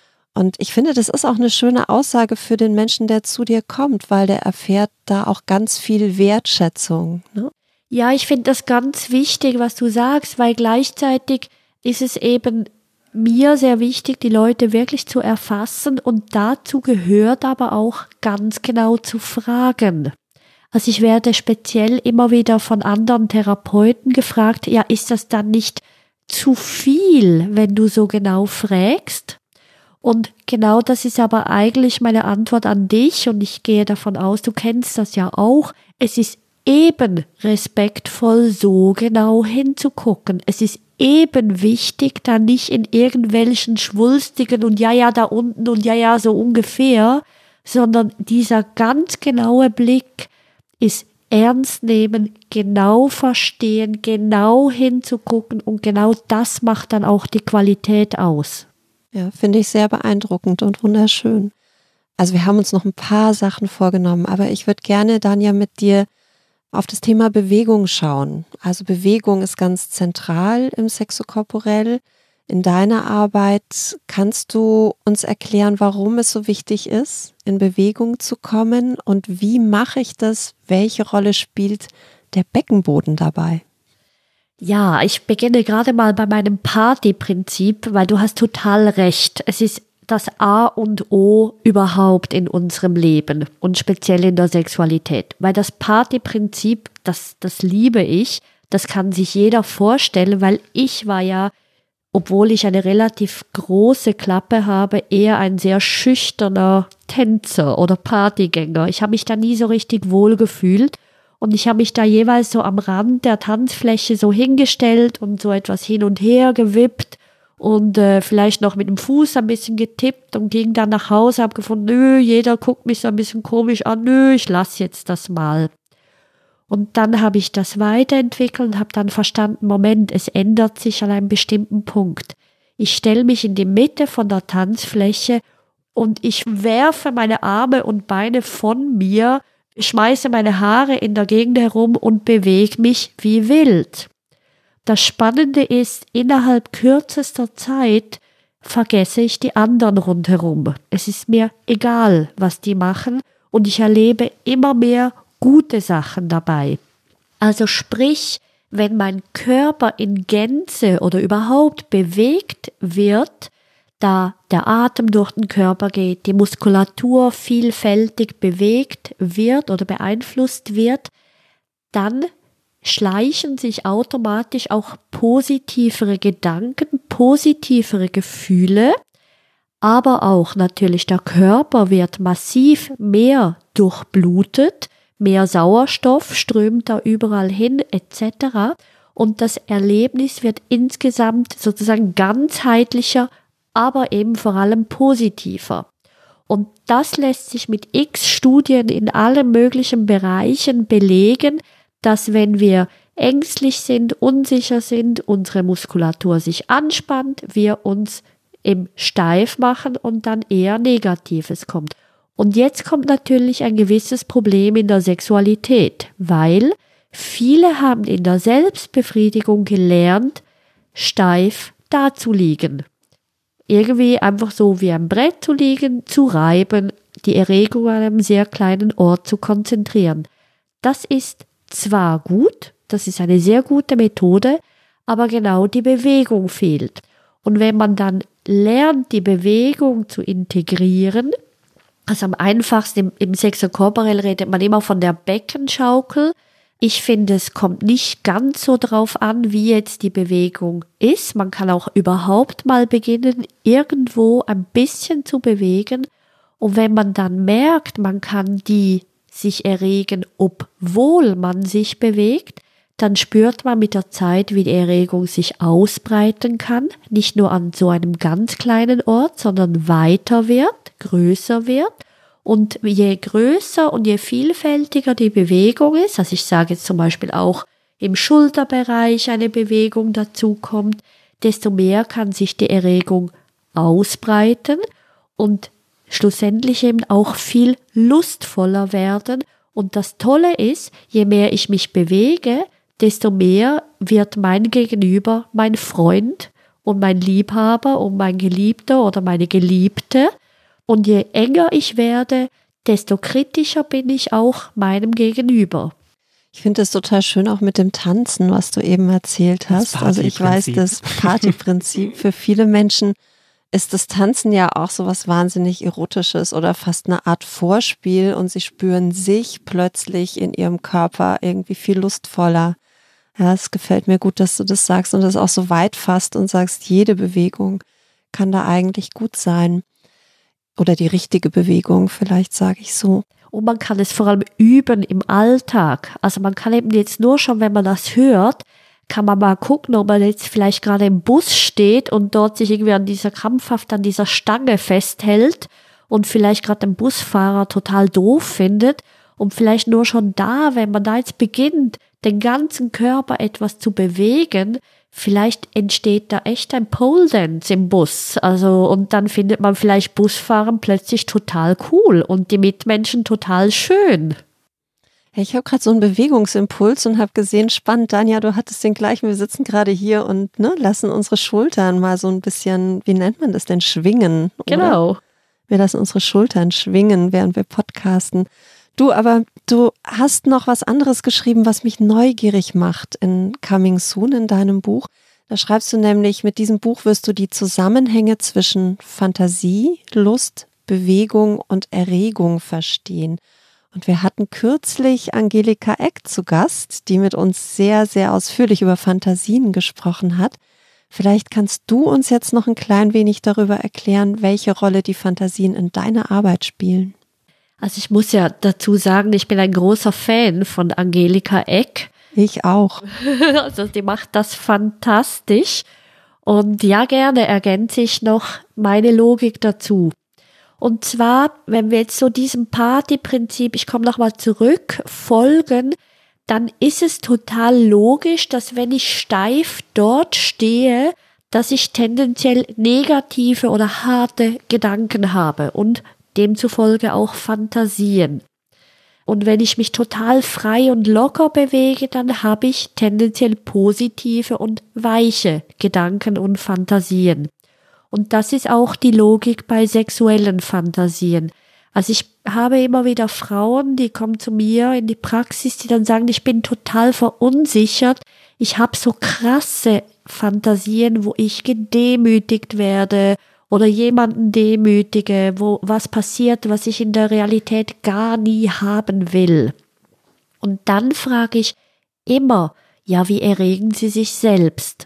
C: Und ich finde, das ist auch eine schöne Aussage für den Menschen, der zu dir kommt, weil der erfährt da auch ganz viel Wertschätzung, ne?
D: Ja, ich finde das ganz wichtig, was du sagst, weil gleichzeitig ist es eben mir sehr wichtig, die Leute wirklich zu erfassen, und dazu gehört aber auch ganz genau zu fragen. Also ich werde speziell immer wieder von anderen Therapeuten gefragt, ja, ist das dann nicht zu viel, wenn du so genau fragst? Und genau das ist aber eigentlich meine Antwort an dich, und ich gehe davon aus, du kennst das ja auch. Es ist eben respektvoll, so genau hinzugucken. Es ist eben wichtig, da nicht in irgendwelchen schwulstigen und ja, da unten und ja, so ungefähr, sondern dieser ganz genaue Blick ist ernst nehmen, genau verstehen, genau hinzugucken, und genau das macht dann auch die Qualität aus.
C: Ja, finde ich sehr beeindruckend und wunderschön. Also wir haben uns noch ein paar Sachen vorgenommen, aber ich würde gerne, Dania, mit dir auf das Thema Bewegung schauen. Also Bewegung ist ganz zentral im Sexokorporell. In deiner Arbeit kannst du uns erklären, warum es so wichtig ist, in Bewegung zu kommen, und wie mache ich das? Welche Rolle spielt der Beckenboden dabei?
D: Ja, ich beginne gerade mal bei meinem Partyprinzip, weil du hast total recht. Es ist das A und O überhaupt in unserem Leben und speziell in der Sexualität. Weil das Partyprinzip, das liebe ich, das kann sich jeder vorstellen, weil ich war ja, obwohl ich eine relativ große Klappe habe, eher ein sehr schüchterner Tänzer oder Partygänger. Ich habe mich da nie so richtig wohl gefühlt. Und ich habe mich da jeweils so am Rand der Tanzfläche so hingestellt und so etwas hin und her gewippt und vielleicht noch mit dem Fuß ein bisschen getippt und ging dann nach Hause, habe gefunden, nö, jeder guckt mich so ein bisschen komisch an, nö, ich lasse jetzt das mal. Und dann habe ich das weiterentwickelt und habe dann verstanden, Moment, es ändert sich an einem bestimmten Punkt. Ich stelle mich in die Mitte von der Tanzfläche und ich werfe meine Arme und Beine von mir, schmeiße meine Haare in der Gegend herum und bewege mich wie wild. Das Spannende ist, innerhalb kürzester Zeit vergesse ich die anderen rundherum. Es ist mir egal, was die machen und ich erlebe immer mehr gute Sachen dabei. Also sprich, wenn mein Körper in Gänze oder überhaupt bewegt wird, da der Atem durch den Körper geht, die Muskulatur vielfältig bewegt wird oder beeinflusst wird, dann schleichen sich automatisch auch positivere Gedanken, positivere Gefühle, aber auch natürlich der Körper wird massiv mehr durchblutet, mehr Sauerstoff strömt da überall hin etc. Und das Erlebnis wird insgesamt sozusagen ganzheitlicher, aber eben vor allem positiver. Und das lässt sich mit x Studien in allen möglichen Bereichen belegen, dass wenn wir ängstlich sind, unsicher sind, unsere Muskulatur sich anspannt, wir uns eben steif machen und dann eher Negatives kommt. Und jetzt kommt natürlich ein gewisses Problem in der Sexualität, weil viele haben in der Selbstbefriedigung gelernt, steif dazuliegen. Irgendwie einfach so wie am Brett zu liegen, zu reiben, die Erregung an einem sehr kleinen Ort zu konzentrieren. Das ist zwar gut, das ist eine sehr gute Methode, aber genau die Bewegung fehlt. Und wenn man dann lernt, die Bewegung zu integrieren, also am einfachsten im Sexo Corporel redet man immer von der Beckenschaukel. Ich finde, es kommt nicht ganz so drauf an, wie jetzt die Bewegung ist. Man kann auch überhaupt mal beginnen, irgendwo ein bisschen zu bewegen. Und wenn man dann merkt, man kann die sich erregen, obwohl man sich bewegt, dann spürt man mit der Zeit, wie die Erregung sich ausbreiten kann. Nicht nur an so einem ganz kleinen Ort, sondern weiter wird, größer wird. Und je größer und je vielfältiger die Bewegung ist, also ich sage jetzt zum Beispiel auch im Schulterbereich eine Bewegung dazukommt, desto mehr kann sich die Erregung ausbreiten und schlussendlich eben auch viel lustvoller werden. Und das Tolle ist, je mehr ich mich bewege, desto mehr wird mein Gegenüber mein Freund und mein Liebhaber und mein Geliebter oder meine Geliebte. Und je enger ich werde, desto kritischer bin ich auch meinem Gegenüber.
C: Ich finde es total schön auch mit dem Tanzen, was du eben erzählt hast. Also ich weiß, das Partyprinzip für viele Menschen ist das Tanzen ja auch so was wahnsinnig Erotisches oder fast eine Art Vorspiel und sie spüren sich plötzlich in ihrem Körper irgendwie viel lustvoller. Ja, es gefällt mir gut, dass du das sagst und das auch so weit fasst und sagst, jede Bewegung kann da eigentlich gut sein. Oder die richtige Bewegung, vielleicht sage ich so.
D: Und man kann es vor allem üben im Alltag. Also man kann eben jetzt nur schon, wenn man das hört, kann man mal gucken, ob man jetzt vielleicht gerade im Bus steht und dort sich irgendwie krampfhaft an dieser Stange festhält und vielleicht gerade den Busfahrer total doof findet. Und vielleicht nur schon da, wenn man da jetzt beginnt, den ganzen Körper etwas zu bewegen, vielleicht entsteht da echt ein Pole Dance im Bus. Also, und dann findet man vielleicht Busfahren plötzlich total cool und die Mitmenschen total schön.
C: Ich habe gerade so einen Bewegungsimpuls und habe gesehen, spannend, Danja, du hattest den gleichen, wir sitzen gerade hier und lassen unsere Schultern mal so ein bisschen, wie nennt man das denn, schwingen.
D: Genau.
C: Oder? Wir lassen unsere Schultern schwingen, während wir podcasten. Aber du hast noch was anderes geschrieben, was mich neugierig macht in Coming Soon in deinem Buch. Da schreibst du nämlich, mit diesem Buch wirst du die Zusammenhänge zwischen Fantasie, Lust, Bewegung und Erregung verstehen. Und wir hatten kürzlich Angelika Eck zu Gast, die mit uns sehr, sehr ausführlich über Fantasien gesprochen hat. Vielleicht kannst du uns jetzt noch ein klein wenig darüber erklären, welche Rolle die Fantasien in deiner Arbeit spielen.
D: Also ich muss ja dazu sagen, ich bin ein großer Fan von Angelika Eck.
C: Ich auch.
D: Also die macht das fantastisch. Und ja, gerne ergänze ich noch meine Logik dazu. Und zwar, wenn wir jetzt so diesem Partyprinzip, ich komme nochmal zurück, folgen, dann ist es total logisch, dass wenn ich steif dort stehe, dass ich tendenziell negative oder harte Gedanken habe und demzufolge auch Fantasien. Und wenn ich mich total frei und locker bewege, dann habe ich tendenziell positive und weiche Gedanken und Fantasien. Und das ist auch die Logik bei sexuellen Fantasien. Also ich habe immer wieder Frauen, die kommen zu mir in die Praxis, die dann sagen, ich bin total verunsichert. Ich habe so krasse Fantasien, wo ich gedemütigt werde oder jemanden demütige, wo was passiert, was ich in der Realität gar nie haben will. Und dann frage ich immer, ja, wie erregen Sie sich selbst?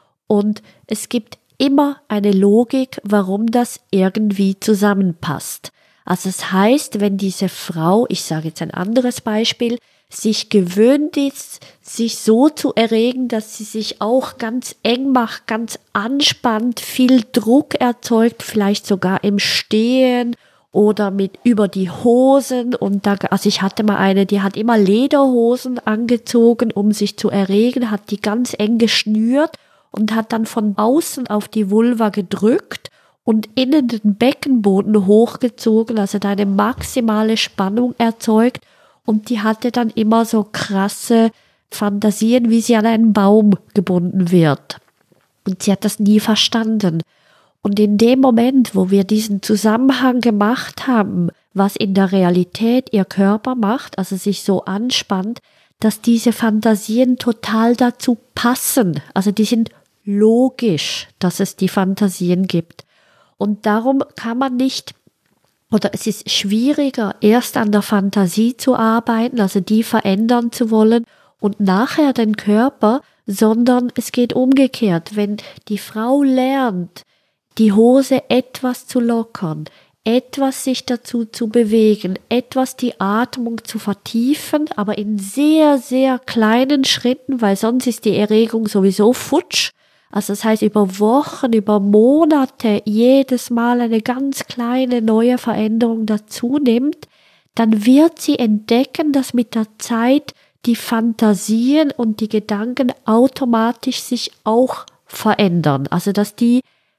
D: Und es gibt immer eine Logik, warum das irgendwie zusammenpasst. Also es heißt, wenn diese Frau, ich sage jetzt ein anderes Beispiel, sich gewöhnt ist, sich so zu erregen, dass sie sich auch ganz eng macht, ganz anspannt, viel Druck erzeugt, vielleicht sogar im Stehen oder mit über die Hosen. Und da, also ich hatte mal eine, die hat immer Lederhosen angezogen, um sich zu erregen, hat die ganz eng geschnürt und hat dann von außen auf die Vulva gedrückt und innen den Beckenboden hochgezogen, also da eine maximale Spannung erzeugt. Und die hatte dann immer so krasse Fantasien, wie sie an einen Baum gebunden wird. Und sie hat das nie verstanden. Und in dem Moment, wo wir diesen Zusammenhang gemacht haben, was in der Realität ihr Körper macht, also sich so anspannt, dass diese Fantasien total dazu passen. Also die sind logisch, dass es die Fantasien gibt. Und darum kann man nicht, oder es ist schwieriger, erst an der Fantasie zu arbeiten, also die verändern zu wollen und nachher den Körper, sondern es geht umgekehrt. Wenn die Frau lernt, die Hose etwas zu lockern, etwas sich dazu zu bewegen, etwas die Atmung zu vertiefen, aber in sehr, sehr kleinen Schritten, weil sonst ist die Erregung sowieso futsch. Also das heißt, über Wochen, über Monate jedes Mal eine ganz kleine neue Veränderung dazu nimmt, dann wird sie entdecken, dass mit der Zeit die Fantasien und die Gedanken automatisch sich auch verändern. Also dass die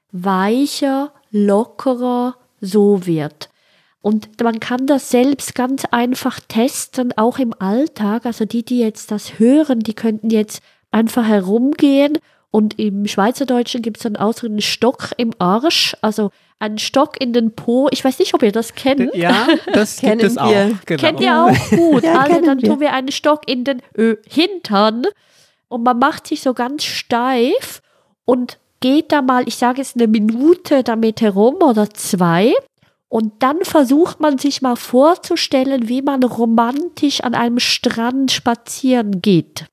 D: weicher, lockerer so wird. Und man kann das selbst ganz einfach testen, auch im Alltag. Also die jetzt das hören, die könnten jetzt einfach herumgehen. Und im Schweizerdeutschen gibt es einen Ausdruck, einen Stock im Arsch, also einen Stock in den Po. Ich weiß nicht, ob ihr das kennt.
B: Ja, das gibt es auch. Genau.
D: Kennt ihr auch gut.
C: Ja,
D: also dann
C: wir.
D: tun wir einen Stock in den Hintern und man macht sich so ganz steif und geht da mal, ich sage jetzt 1 Minute damit herum oder 2. Und dann versucht man sich mal vorzustellen, wie man romantisch an einem Strand spazieren geht.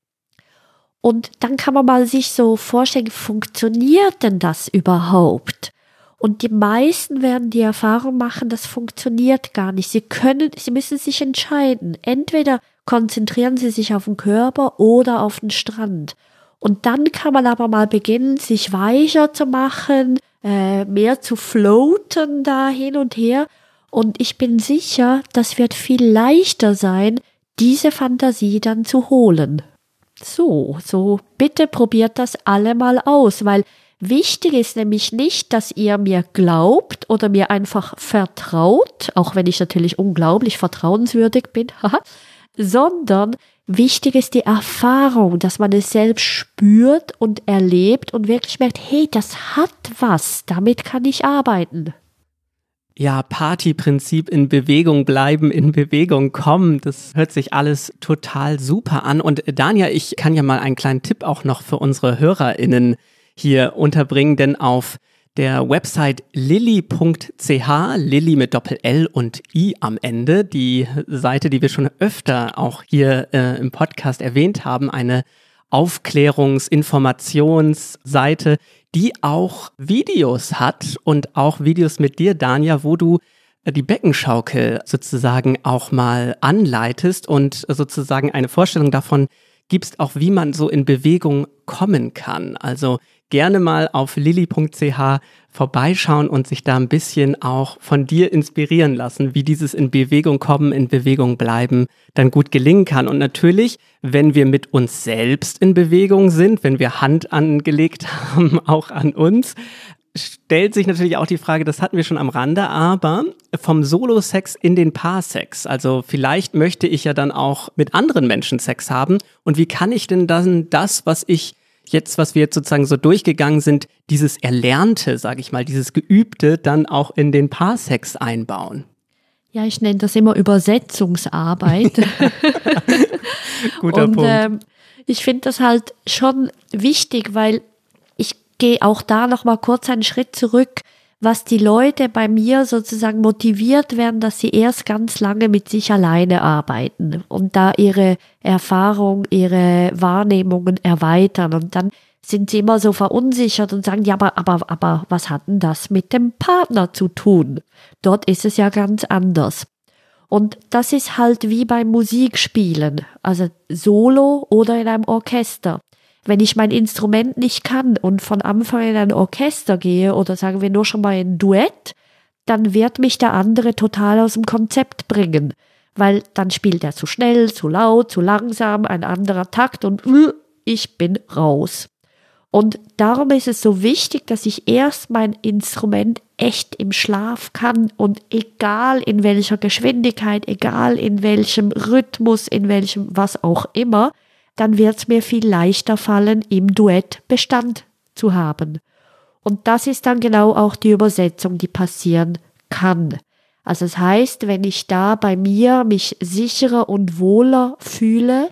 D: Und dann kann man mal sich so vorstellen, funktioniert denn das überhaupt? Und die meisten werden die Erfahrung machen, das funktioniert gar nicht. Sie müssen sich entscheiden. Entweder konzentrieren sie sich auf den Körper oder auf den Strand. Und dann kann man aber mal beginnen, sich weicher zu machen, mehr zu floaten da hin und her. Und ich bin sicher, das wird viel leichter sein, diese Fantasie dann zu holen. So, bitte probiert das alle mal aus, weil wichtig ist nämlich nicht, dass ihr mir glaubt oder mir einfach vertraut, auch wenn ich natürlich unglaublich vertrauenswürdig bin, sondern wichtig ist die Erfahrung, dass man es selbst spürt und erlebt und wirklich merkt, hey, das hat was, damit kann ich arbeiten.
B: Ja, Partyprinzip, in Bewegung bleiben, in Bewegung kommen, das hört sich alles total super an. Und Dania, ich kann ja mal einen kleinen Tipp auch noch für unsere HörerInnen hier unterbringen, denn auf der Website lilly.ch, Lilly mit Doppel-L und I am Ende, die Seite, die wir schon öfter auch hier im Podcast erwähnt haben, eine Aufklärungs-Informationsseite, die auch Videos hat und auch Videos mit dir, Dania, wo du die Beckenschaukel sozusagen auch mal anleitest und sozusagen eine Vorstellung davon gibst, auch wie man so in Bewegung kommen kann. Also gerne mal auf lilly.ch vorbeischauen und sich da ein bisschen auch von dir inspirieren lassen, wie dieses in Bewegung kommen, in Bewegung bleiben dann gut gelingen kann. Und natürlich, wenn wir mit uns selbst in Bewegung sind, wenn wir Hand angelegt haben, auch an uns, stellt sich natürlich auch die Frage, das hatten wir schon am Rande, aber vom Solo-Sex in den Paarsex. Also vielleicht möchte ich ja dann auch mit anderen Menschen Sex haben. Und wie kann ich denn dann das, was ich jetzt, was wir jetzt sozusagen so durchgegangen sind, dieses Erlernte, sage ich mal, dieses Geübte dann auch in den Paarsex einbauen?
D: Ja, ich nenne das immer Übersetzungsarbeit.
B: Guter Punkt.
D: Ich finde das halt schon wichtig, weil ich gehe auch da nochmal kurz einen Schritt zurück, was die Leute bei mir sozusagen motiviert werden, dass sie erst ganz lange mit sich alleine arbeiten und da ihre Erfahrung, ihre Wahrnehmungen erweitern. Und dann sind sie immer so verunsichert und sagen, ja, aber was hat denn das mit dem Partner zu tun? Dort ist es ja ganz anders. Und das ist halt wie beim Musikspielen, also solo oder in einem Orchester. Wenn ich mein Instrument nicht kann und von Anfang in ein Orchester gehe oder sagen wir nur schon mal ein Duett, dann wird mich der andere total aus dem Konzept bringen, weil dann spielt er zu schnell, zu laut, zu langsam, ein anderer Takt und ich bin raus. Und darum ist es so wichtig, dass ich erst mein Instrument echt im Schlaf kann und egal in welcher Geschwindigkeit, egal in welchem Rhythmus, in welchem was auch immer, dann wird es mir viel leichter fallen, im Duett Bestand zu haben. Und das ist dann genau auch die Übersetzung, die passieren kann. Also das heißt, wenn ich da bei mir mich sicherer und wohler fühle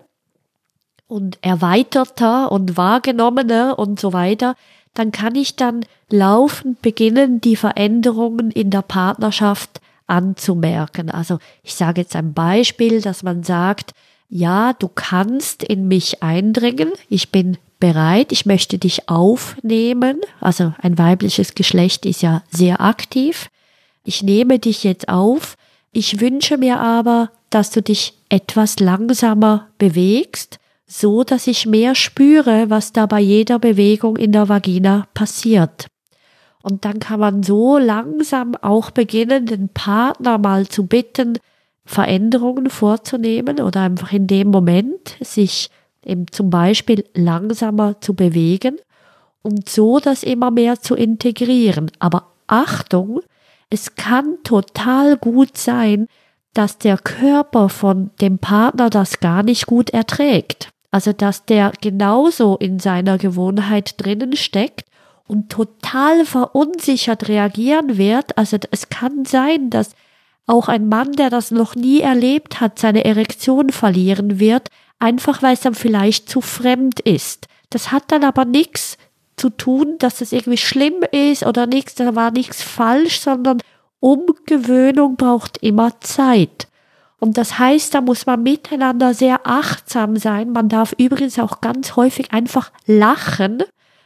D: und erweiterter und wahrgenommener und so weiter, dann kann ich dann laufend beginnen, die Veränderungen in der Partnerschaft anzumerken. Also ich sage jetzt ein Beispiel, dass man sagt, ja, du kannst in mich eindringen, ich bin bereit, ich möchte dich aufnehmen, also ein weibliches Geschlecht ist ja sehr aktiv, ich nehme dich jetzt auf, ich wünsche mir aber, dass du dich etwas langsamer bewegst, so dass ich mehr spüre, was da bei jeder Bewegung in der Vagina passiert. Und dann kann man so langsam auch beginnen, den Partner mal zu bitten, Veränderungen vorzunehmen oder einfach in dem Moment sich eben zum Beispiel langsamer zu bewegen und so das immer mehr zu integrieren. Aber Achtung, es kann total gut sein, dass der Körper von dem Partner das gar nicht gut erträgt. Also dass der genauso in seiner Gewohnheit drinnen steckt und total verunsichert reagieren wird. Also es kann sein, dass auch ein Mann, der das noch nie erlebt hat, seine Erektion verlieren wird, einfach weil es dann vielleicht zu fremd ist. Das hat dann aber nichts zu tun, dass es irgendwie schlimm ist oder nichts, da war nichts falsch, sondern Umgewöhnung braucht immer Zeit. Und das heißt, da muss man miteinander sehr achtsam sein. Man darf übrigens auch ganz häufig einfach lachen,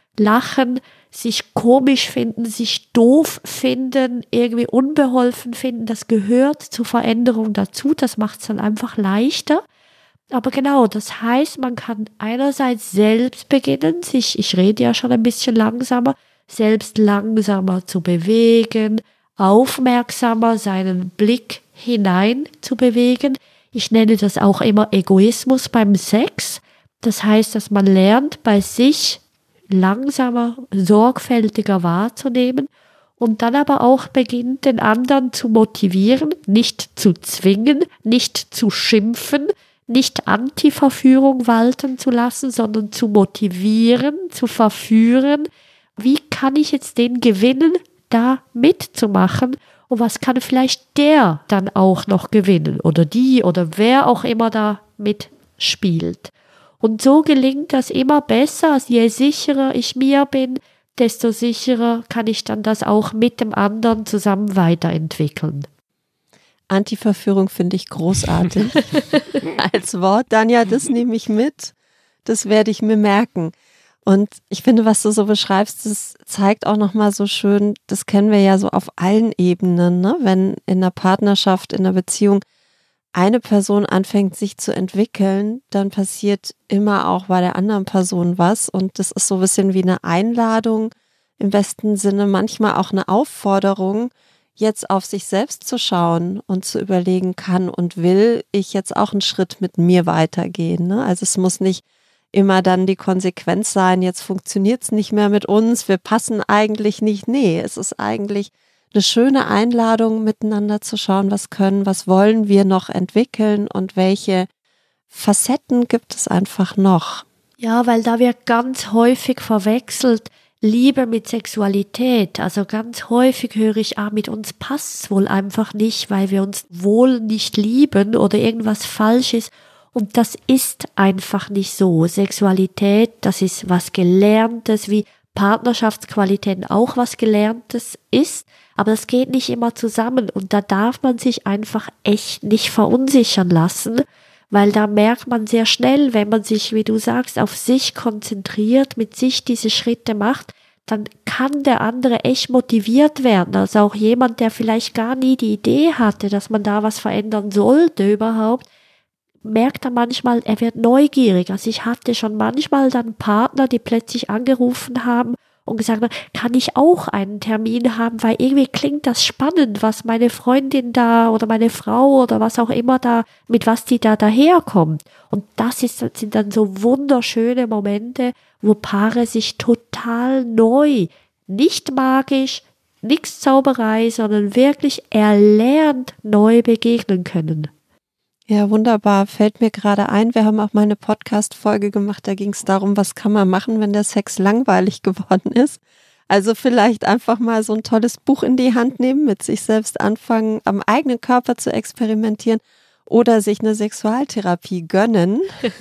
D: sich komisch finden, sich doof finden, irgendwie unbeholfen finden. Das gehört zur Veränderung dazu. Das macht es dann einfach leichter. Aber genau, das heißt, man kann einerseits selbst beginnen, ich rede ja schon ein bisschen langsamer, selbst langsamer zu bewegen, aufmerksamer seinen Blick hinein zu bewegen. Ich nenne das auch immer Egoismus beim Sex. Das heißt, dass man lernt, bei sich langsamer, sorgfältiger wahrzunehmen und dann aber auch beginnt, den anderen zu motivieren, nicht zu zwingen, nicht zu schimpfen, nicht Anti-Verführung walten zu lassen, sondern zu motivieren, zu verführen. Wie kann ich jetzt den gewinnen, da mitzumachen? Und was kann vielleicht der dann auch noch gewinnen oder die oder wer auch immer da mitspielt? Und so gelingt das immer besser, also je sicherer ich mir bin, desto sicherer kann ich dann das auch mit dem anderen zusammen weiterentwickeln.
C: Anti-Verführung finde ich großartig als Wort. Danja, das nehme ich mit, das werde ich mir merken. Und ich finde, was du so beschreibst, das zeigt auch nochmal so schön, das kennen wir ja so auf allen Ebenen, ne? Wenn in einer Partnerschaft, in einer Beziehung eine Person anfängt, sich zu entwickeln, dann passiert immer auch bei der anderen Person was. Und das ist so ein bisschen wie eine Einladung, im besten Sinne manchmal auch eine Aufforderung, jetzt auf sich selbst zu schauen und zu überlegen, kann und will ich jetzt auch einen Schritt mit mir weitergehen, ne? Also es muss nicht immer dann die Konsequenz sein, jetzt funktioniert es nicht mehr mit uns, wir passen eigentlich nicht. Nee, es ist eigentlich eine schöne Einladung, miteinander zu schauen, was wollen wir noch entwickeln und welche Facetten gibt es einfach noch.
D: Ja, weil da wird ganz häufig verwechselt Liebe mit Sexualität. Also ganz häufig höre ich, mit uns passt's wohl einfach nicht, weil wir uns wohl nicht lieben oder irgendwas falsch ist. Und das ist einfach nicht so. Sexualität, das ist was Gelerntes, wie Partnerschaftsqualitäten auch was Gelerntes ist. Aber das geht nicht immer zusammen. Und da darf man sich einfach echt nicht verunsichern lassen, weil da merkt man sehr schnell, wenn man sich, wie du sagst, auf sich konzentriert, mit sich diese Schritte macht, dann kann der andere echt motiviert werden. Also auch jemand, der vielleicht gar nie die Idee hatte, dass man da was verändern sollte überhaupt, merkt er manchmal, er wird neugierig. Also ich hatte schon manchmal dann Partner, die plötzlich angerufen haben und gesagt haben, kann ich auch einen Termin haben, weil irgendwie klingt das spannend, was meine Freundin da oder meine Frau oder was auch immer da, mit was die da daherkommt. Und das sind dann so wunderschöne Momente, wo Paare sich total neu, nicht magisch, nichts Zauberei, sondern wirklich erlernt neu begegnen können.
C: Ja, wunderbar. Fällt mir gerade ein, wir haben auch mal eine Podcast-Folge gemacht, da ging es darum, was kann man machen, wenn der Sex langweilig geworden ist. Also vielleicht einfach mal so ein tolles Buch in die Hand nehmen, mit sich selbst anfangen, am eigenen Körper zu experimentieren oder sich eine Sexualtherapie gönnen,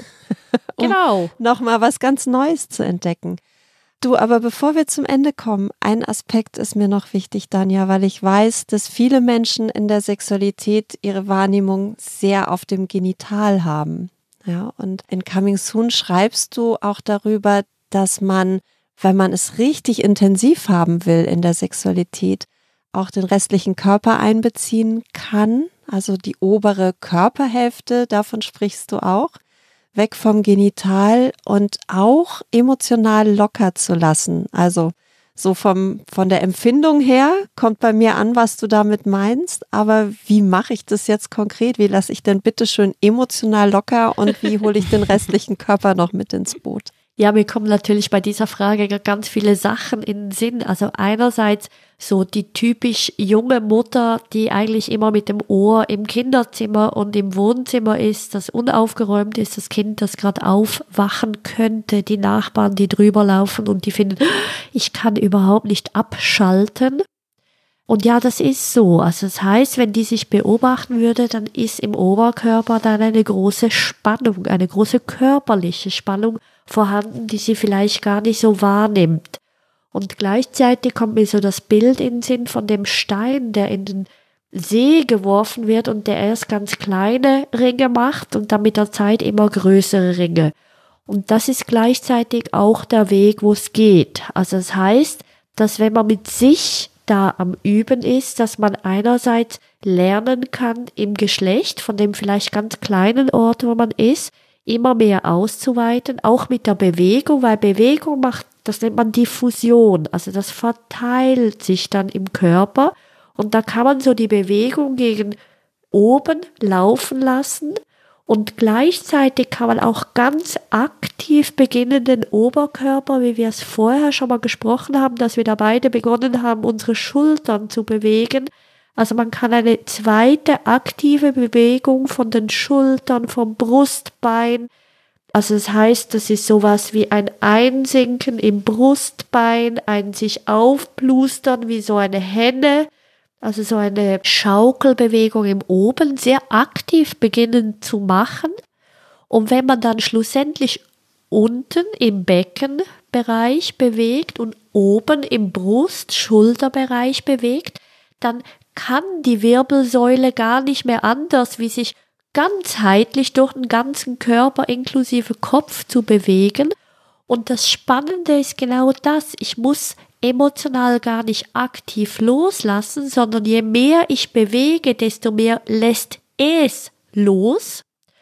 C: um
D: Genau.
C: nochmal was ganz Neues zu entdecken. Du, aber bevor wir zum Ende kommen, ein Aspekt ist mir noch wichtig, Danja, weil ich weiß, dass viele Menschen in der Sexualität ihre Wahrnehmung sehr auf dem Genital haben. Ja, und in Coming Soon schreibst du auch darüber, dass man, wenn man es richtig intensiv haben will in der Sexualität, auch den restlichen Körper einbeziehen kann, also die obere Körperhälfte, davon sprichst du auch, weg vom Genital und auch emotional locker zu lassen. Also so von der Empfindung her kommt bei mir an, was du damit meinst, aber wie mache ich das jetzt konkret? Wie lasse ich denn bitte schön emotional locker und wie hole ich den restlichen Körper noch mit ins Boot?
D: Ja, mir kommen natürlich bei dieser Frage ganz viele Sachen in den Sinn. Also einerseits so die typisch junge Mutter, die eigentlich immer mit dem Ohr im Kinderzimmer und im Wohnzimmer ist, das unaufgeräumt ist, das Kind, das gerade aufwachen könnte, die Nachbarn, die drüber laufen und die finden, ich kann überhaupt nicht abschalten. Und ja, das ist so. Also das heißt, wenn die sich beobachten würde, dann ist im Oberkörper dann eine große Spannung, eine große körperliche Spannung vorhanden, die sie vielleicht gar nicht so wahrnimmt. Und gleichzeitig kommt mir so das Bild in den Sinn von dem Stein, der in den See geworfen wird und der erst ganz kleine Ringe macht und dann mit der Zeit immer größere Ringe. Und das ist gleichzeitig auch der Weg, wo es geht. Also das heißt, dass wenn man mit sich da am Üben ist, dass man einerseits lernen kann, im Geschlecht, von dem vielleicht ganz kleinen Ort, wo man ist, immer mehr auszuweiten, auch mit der Bewegung, weil Bewegung macht, das nennt man Diffusion, also das verteilt sich dann im Körper und da kann man so die Bewegung gegen oben laufen lassen und gleichzeitig kann man auch ganz aktiv beginnen, den Oberkörper, wie wir es vorher schon mal gesprochen haben, dass wir da beide begonnen haben, unsere Schultern zu bewegen. Also man kann eine zweite aktive Bewegung von den Schultern, vom Brustbein. Also das heißt, das ist sowas wie ein Einsinken im Brustbein, ein sich aufplustern wie so eine Henne. Also so eine Schaukelbewegung im Oben, sehr aktiv beginnen zu machen. Und wenn man dann schlussendlich unten im Beckenbereich bewegt und oben im Brust-Schulterbereich bewegt, dann kann die Wirbelsäule gar nicht mehr anders, wie sich ganzheitlich durch den ganzen Körper inklusive Kopf zu bewegen. Und das Spannende ist genau das, ich muss emotional gar nicht aktiv loslassen, sondern je mehr ich bewege, desto mehr lässt es los.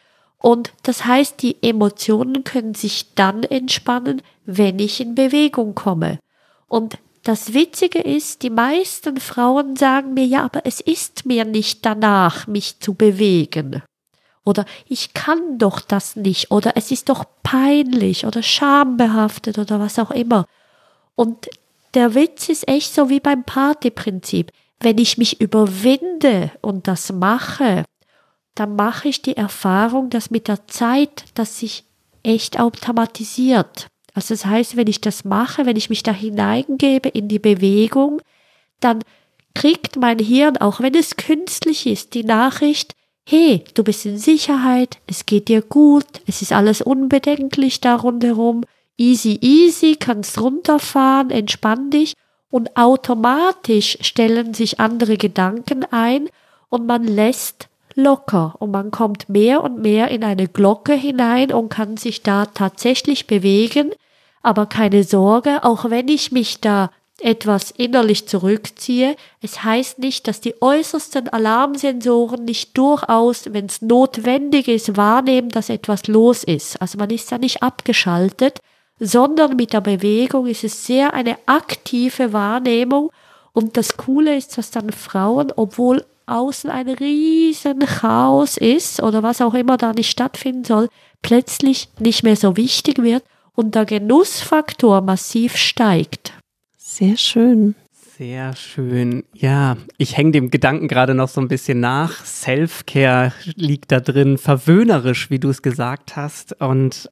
D: Und das heißt, die Emotionen können sich dann entspannen, wenn ich in Bewegung komme. Und das Witzige ist, die meisten Frauen sagen mir, ja, aber es ist mir nicht danach, mich zu bewegen. Oder ich kann doch das nicht. Oder es ist doch peinlich oder schambehaftet oder was auch immer. Und der Witz ist echt so wie beim Partyprinzip. Wenn ich mich überwinde und das mache, dann mache ich die Erfahrung, dass mit der Zeit, dass sich echt automatisiert. Also das heißt, wenn ich das mache, wenn ich mich da hineingebe in die Bewegung, dann kriegt mein Hirn, auch wenn es künstlich ist, die Nachricht, hey, du bist in Sicherheit, es geht dir gut, es ist alles unbedenklich da rundherum, easy, easy, kannst runterfahren, entspann dich und automatisch stellen sich andere Gedanken ein und man lässt locker und man kommt mehr und mehr in eine Glocke hinein und kann sich da tatsächlich bewegen, aber keine Sorge, auch wenn ich mich da etwas innerlich zurückziehe, es heißt nicht, dass die äußersten Alarmsensoren nicht durchaus, wenn es notwendig ist, wahrnehmen, dass etwas los ist. Also man ist ja nicht abgeschaltet, sondern mit der Bewegung ist es sehr eine aktive Wahrnehmung und das Coole ist, dass dann Frauen, obwohl außen ein riesen Chaos ist oder was auch immer da nicht stattfinden soll, plötzlich nicht mehr so wichtig wird und der Genussfaktor massiv steigt.
C: Sehr schön.
B: Sehr schön. Ja, ich hänge dem Gedanken gerade noch so ein bisschen nach. Self-Care liegt da drin, verwöhnerisch, wie du es gesagt hast. Und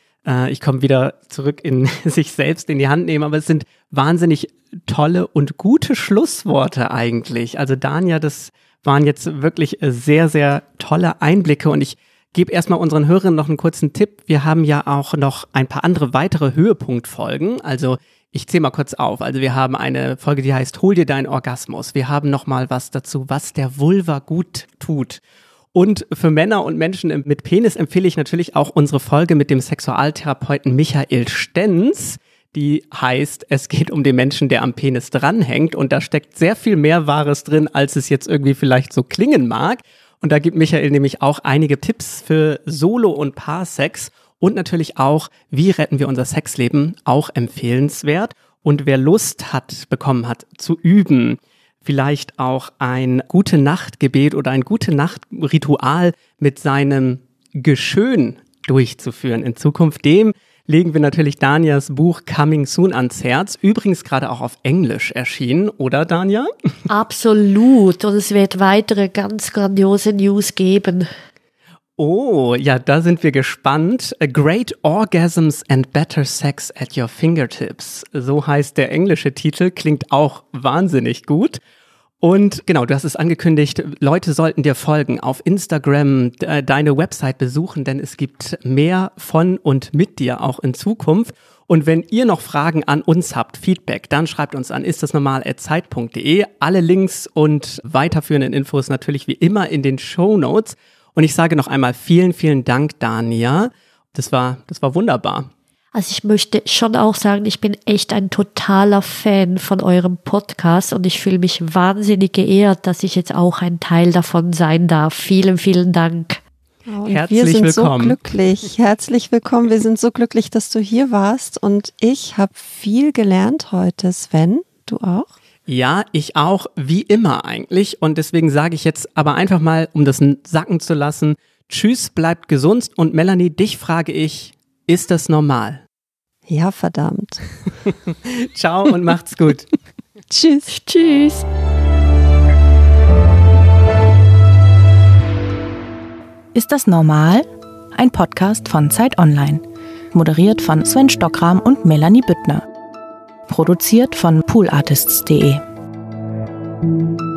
B: ich komme wieder zurück in sich selbst in die Hand nehmen. Aber es sind wahnsinnig tolle und gute Schlussworte eigentlich. Also Dania, das waren jetzt wirklich sehr, sehr tolle Einblicke. Und ich gebe erstmal unseren Hörern noch einen kurzen Tipp. Wir haben ja auch noch ein paar andere weitere Höhepunktfolgen. Also ich zähle mal kurz auf. Also wir haben eine Folge, die heißt Hol dir deinen Orgasmus. Wir haben nochmal was dazu, was der Vulva gut tut. Und für Männer und Menschen mit Penis empfehle ich natürlich auch unsere Folge mit dem Sexualtherapeuten Michael Stenz. Die heißt, es geht um den Menschen, der am Penis dranhängt. Und da steckt sehr viel mehr Wahres drin, als es jetzt irgendwie vielleicht so klingen mag. Und da gibt Michael nämlich auch einige Tipps für Solo- und Paarsex. Und natürlich auch, wie retten wir unser Sexleben, auch empfehlenswert. Und wer Lust bekommen hat zu üben, vielleicht auch ein Gute-Nacht-Gebet oder ein Gute-Nacht-Ritual mit seinem Geschön durchzuführen in Zukunft, dem legen wir natürlich Danias Buch Coming Soon ans Herz. Übrigens gerade auch auf Englisch erschienen, oder Dania?
D: Absolut. Und es wird weitere ganz grandiose News geben.
B: Oh, ja, da sind wir gespannt. Great Orgasms and Better Sex at Your Fingertips. So heißt der englische Titel, klingt auch wahnsinnig gut. Und genau, du hast es angekündigt, Leute sollten dir folgen, auf Instagram deine Website besuchen, denn es gibt mehr von und mit dir auch in Zukunft. Und wenn ihr noch Fragen an uns habt, Feedback, dann schreibt uns an istdasnormal@zeit.de. Alle Links und weiterführenden Infos natürlich wie immer in den Shownotes. Und ich sage noch einmal vielen, vielen Dank, Dania. Das war wunderbar.
D: Also ich möchte schon auch sagen, ich bin echt ein totaler Fan von eurem Podcast und ich fühle mich wahnsinnig geehrt, dass ich jetzt auch ein Teil davon sein darf. Vielen, vielen Dank.
C: Oh,
B: Herzlich
C: wir sind
B: willkommen.
C: so glücklich. Herzlich willkommen. Wir sind so glücklich, dass du hier warst und ich habe viel gelernt heute. Sven, du auch?
B: Ja, ich auch, wie immer eigentlich. Und deswegen sage ich jetzt aber einfach mal, um das sacken zu lassen, tschüss, bleibt gesund. Und Melanie, dich frage ich, ist das normal?
C: Ja, verdammt.
B: Ciao und macht's gut.
C: Tschüss.
D: Tschüss.
A: Ist das normal? Ein Podcast von Zeit Online. Moderiert von Sven Stockram und Melanie Büttner. Produziert von poolartists.de.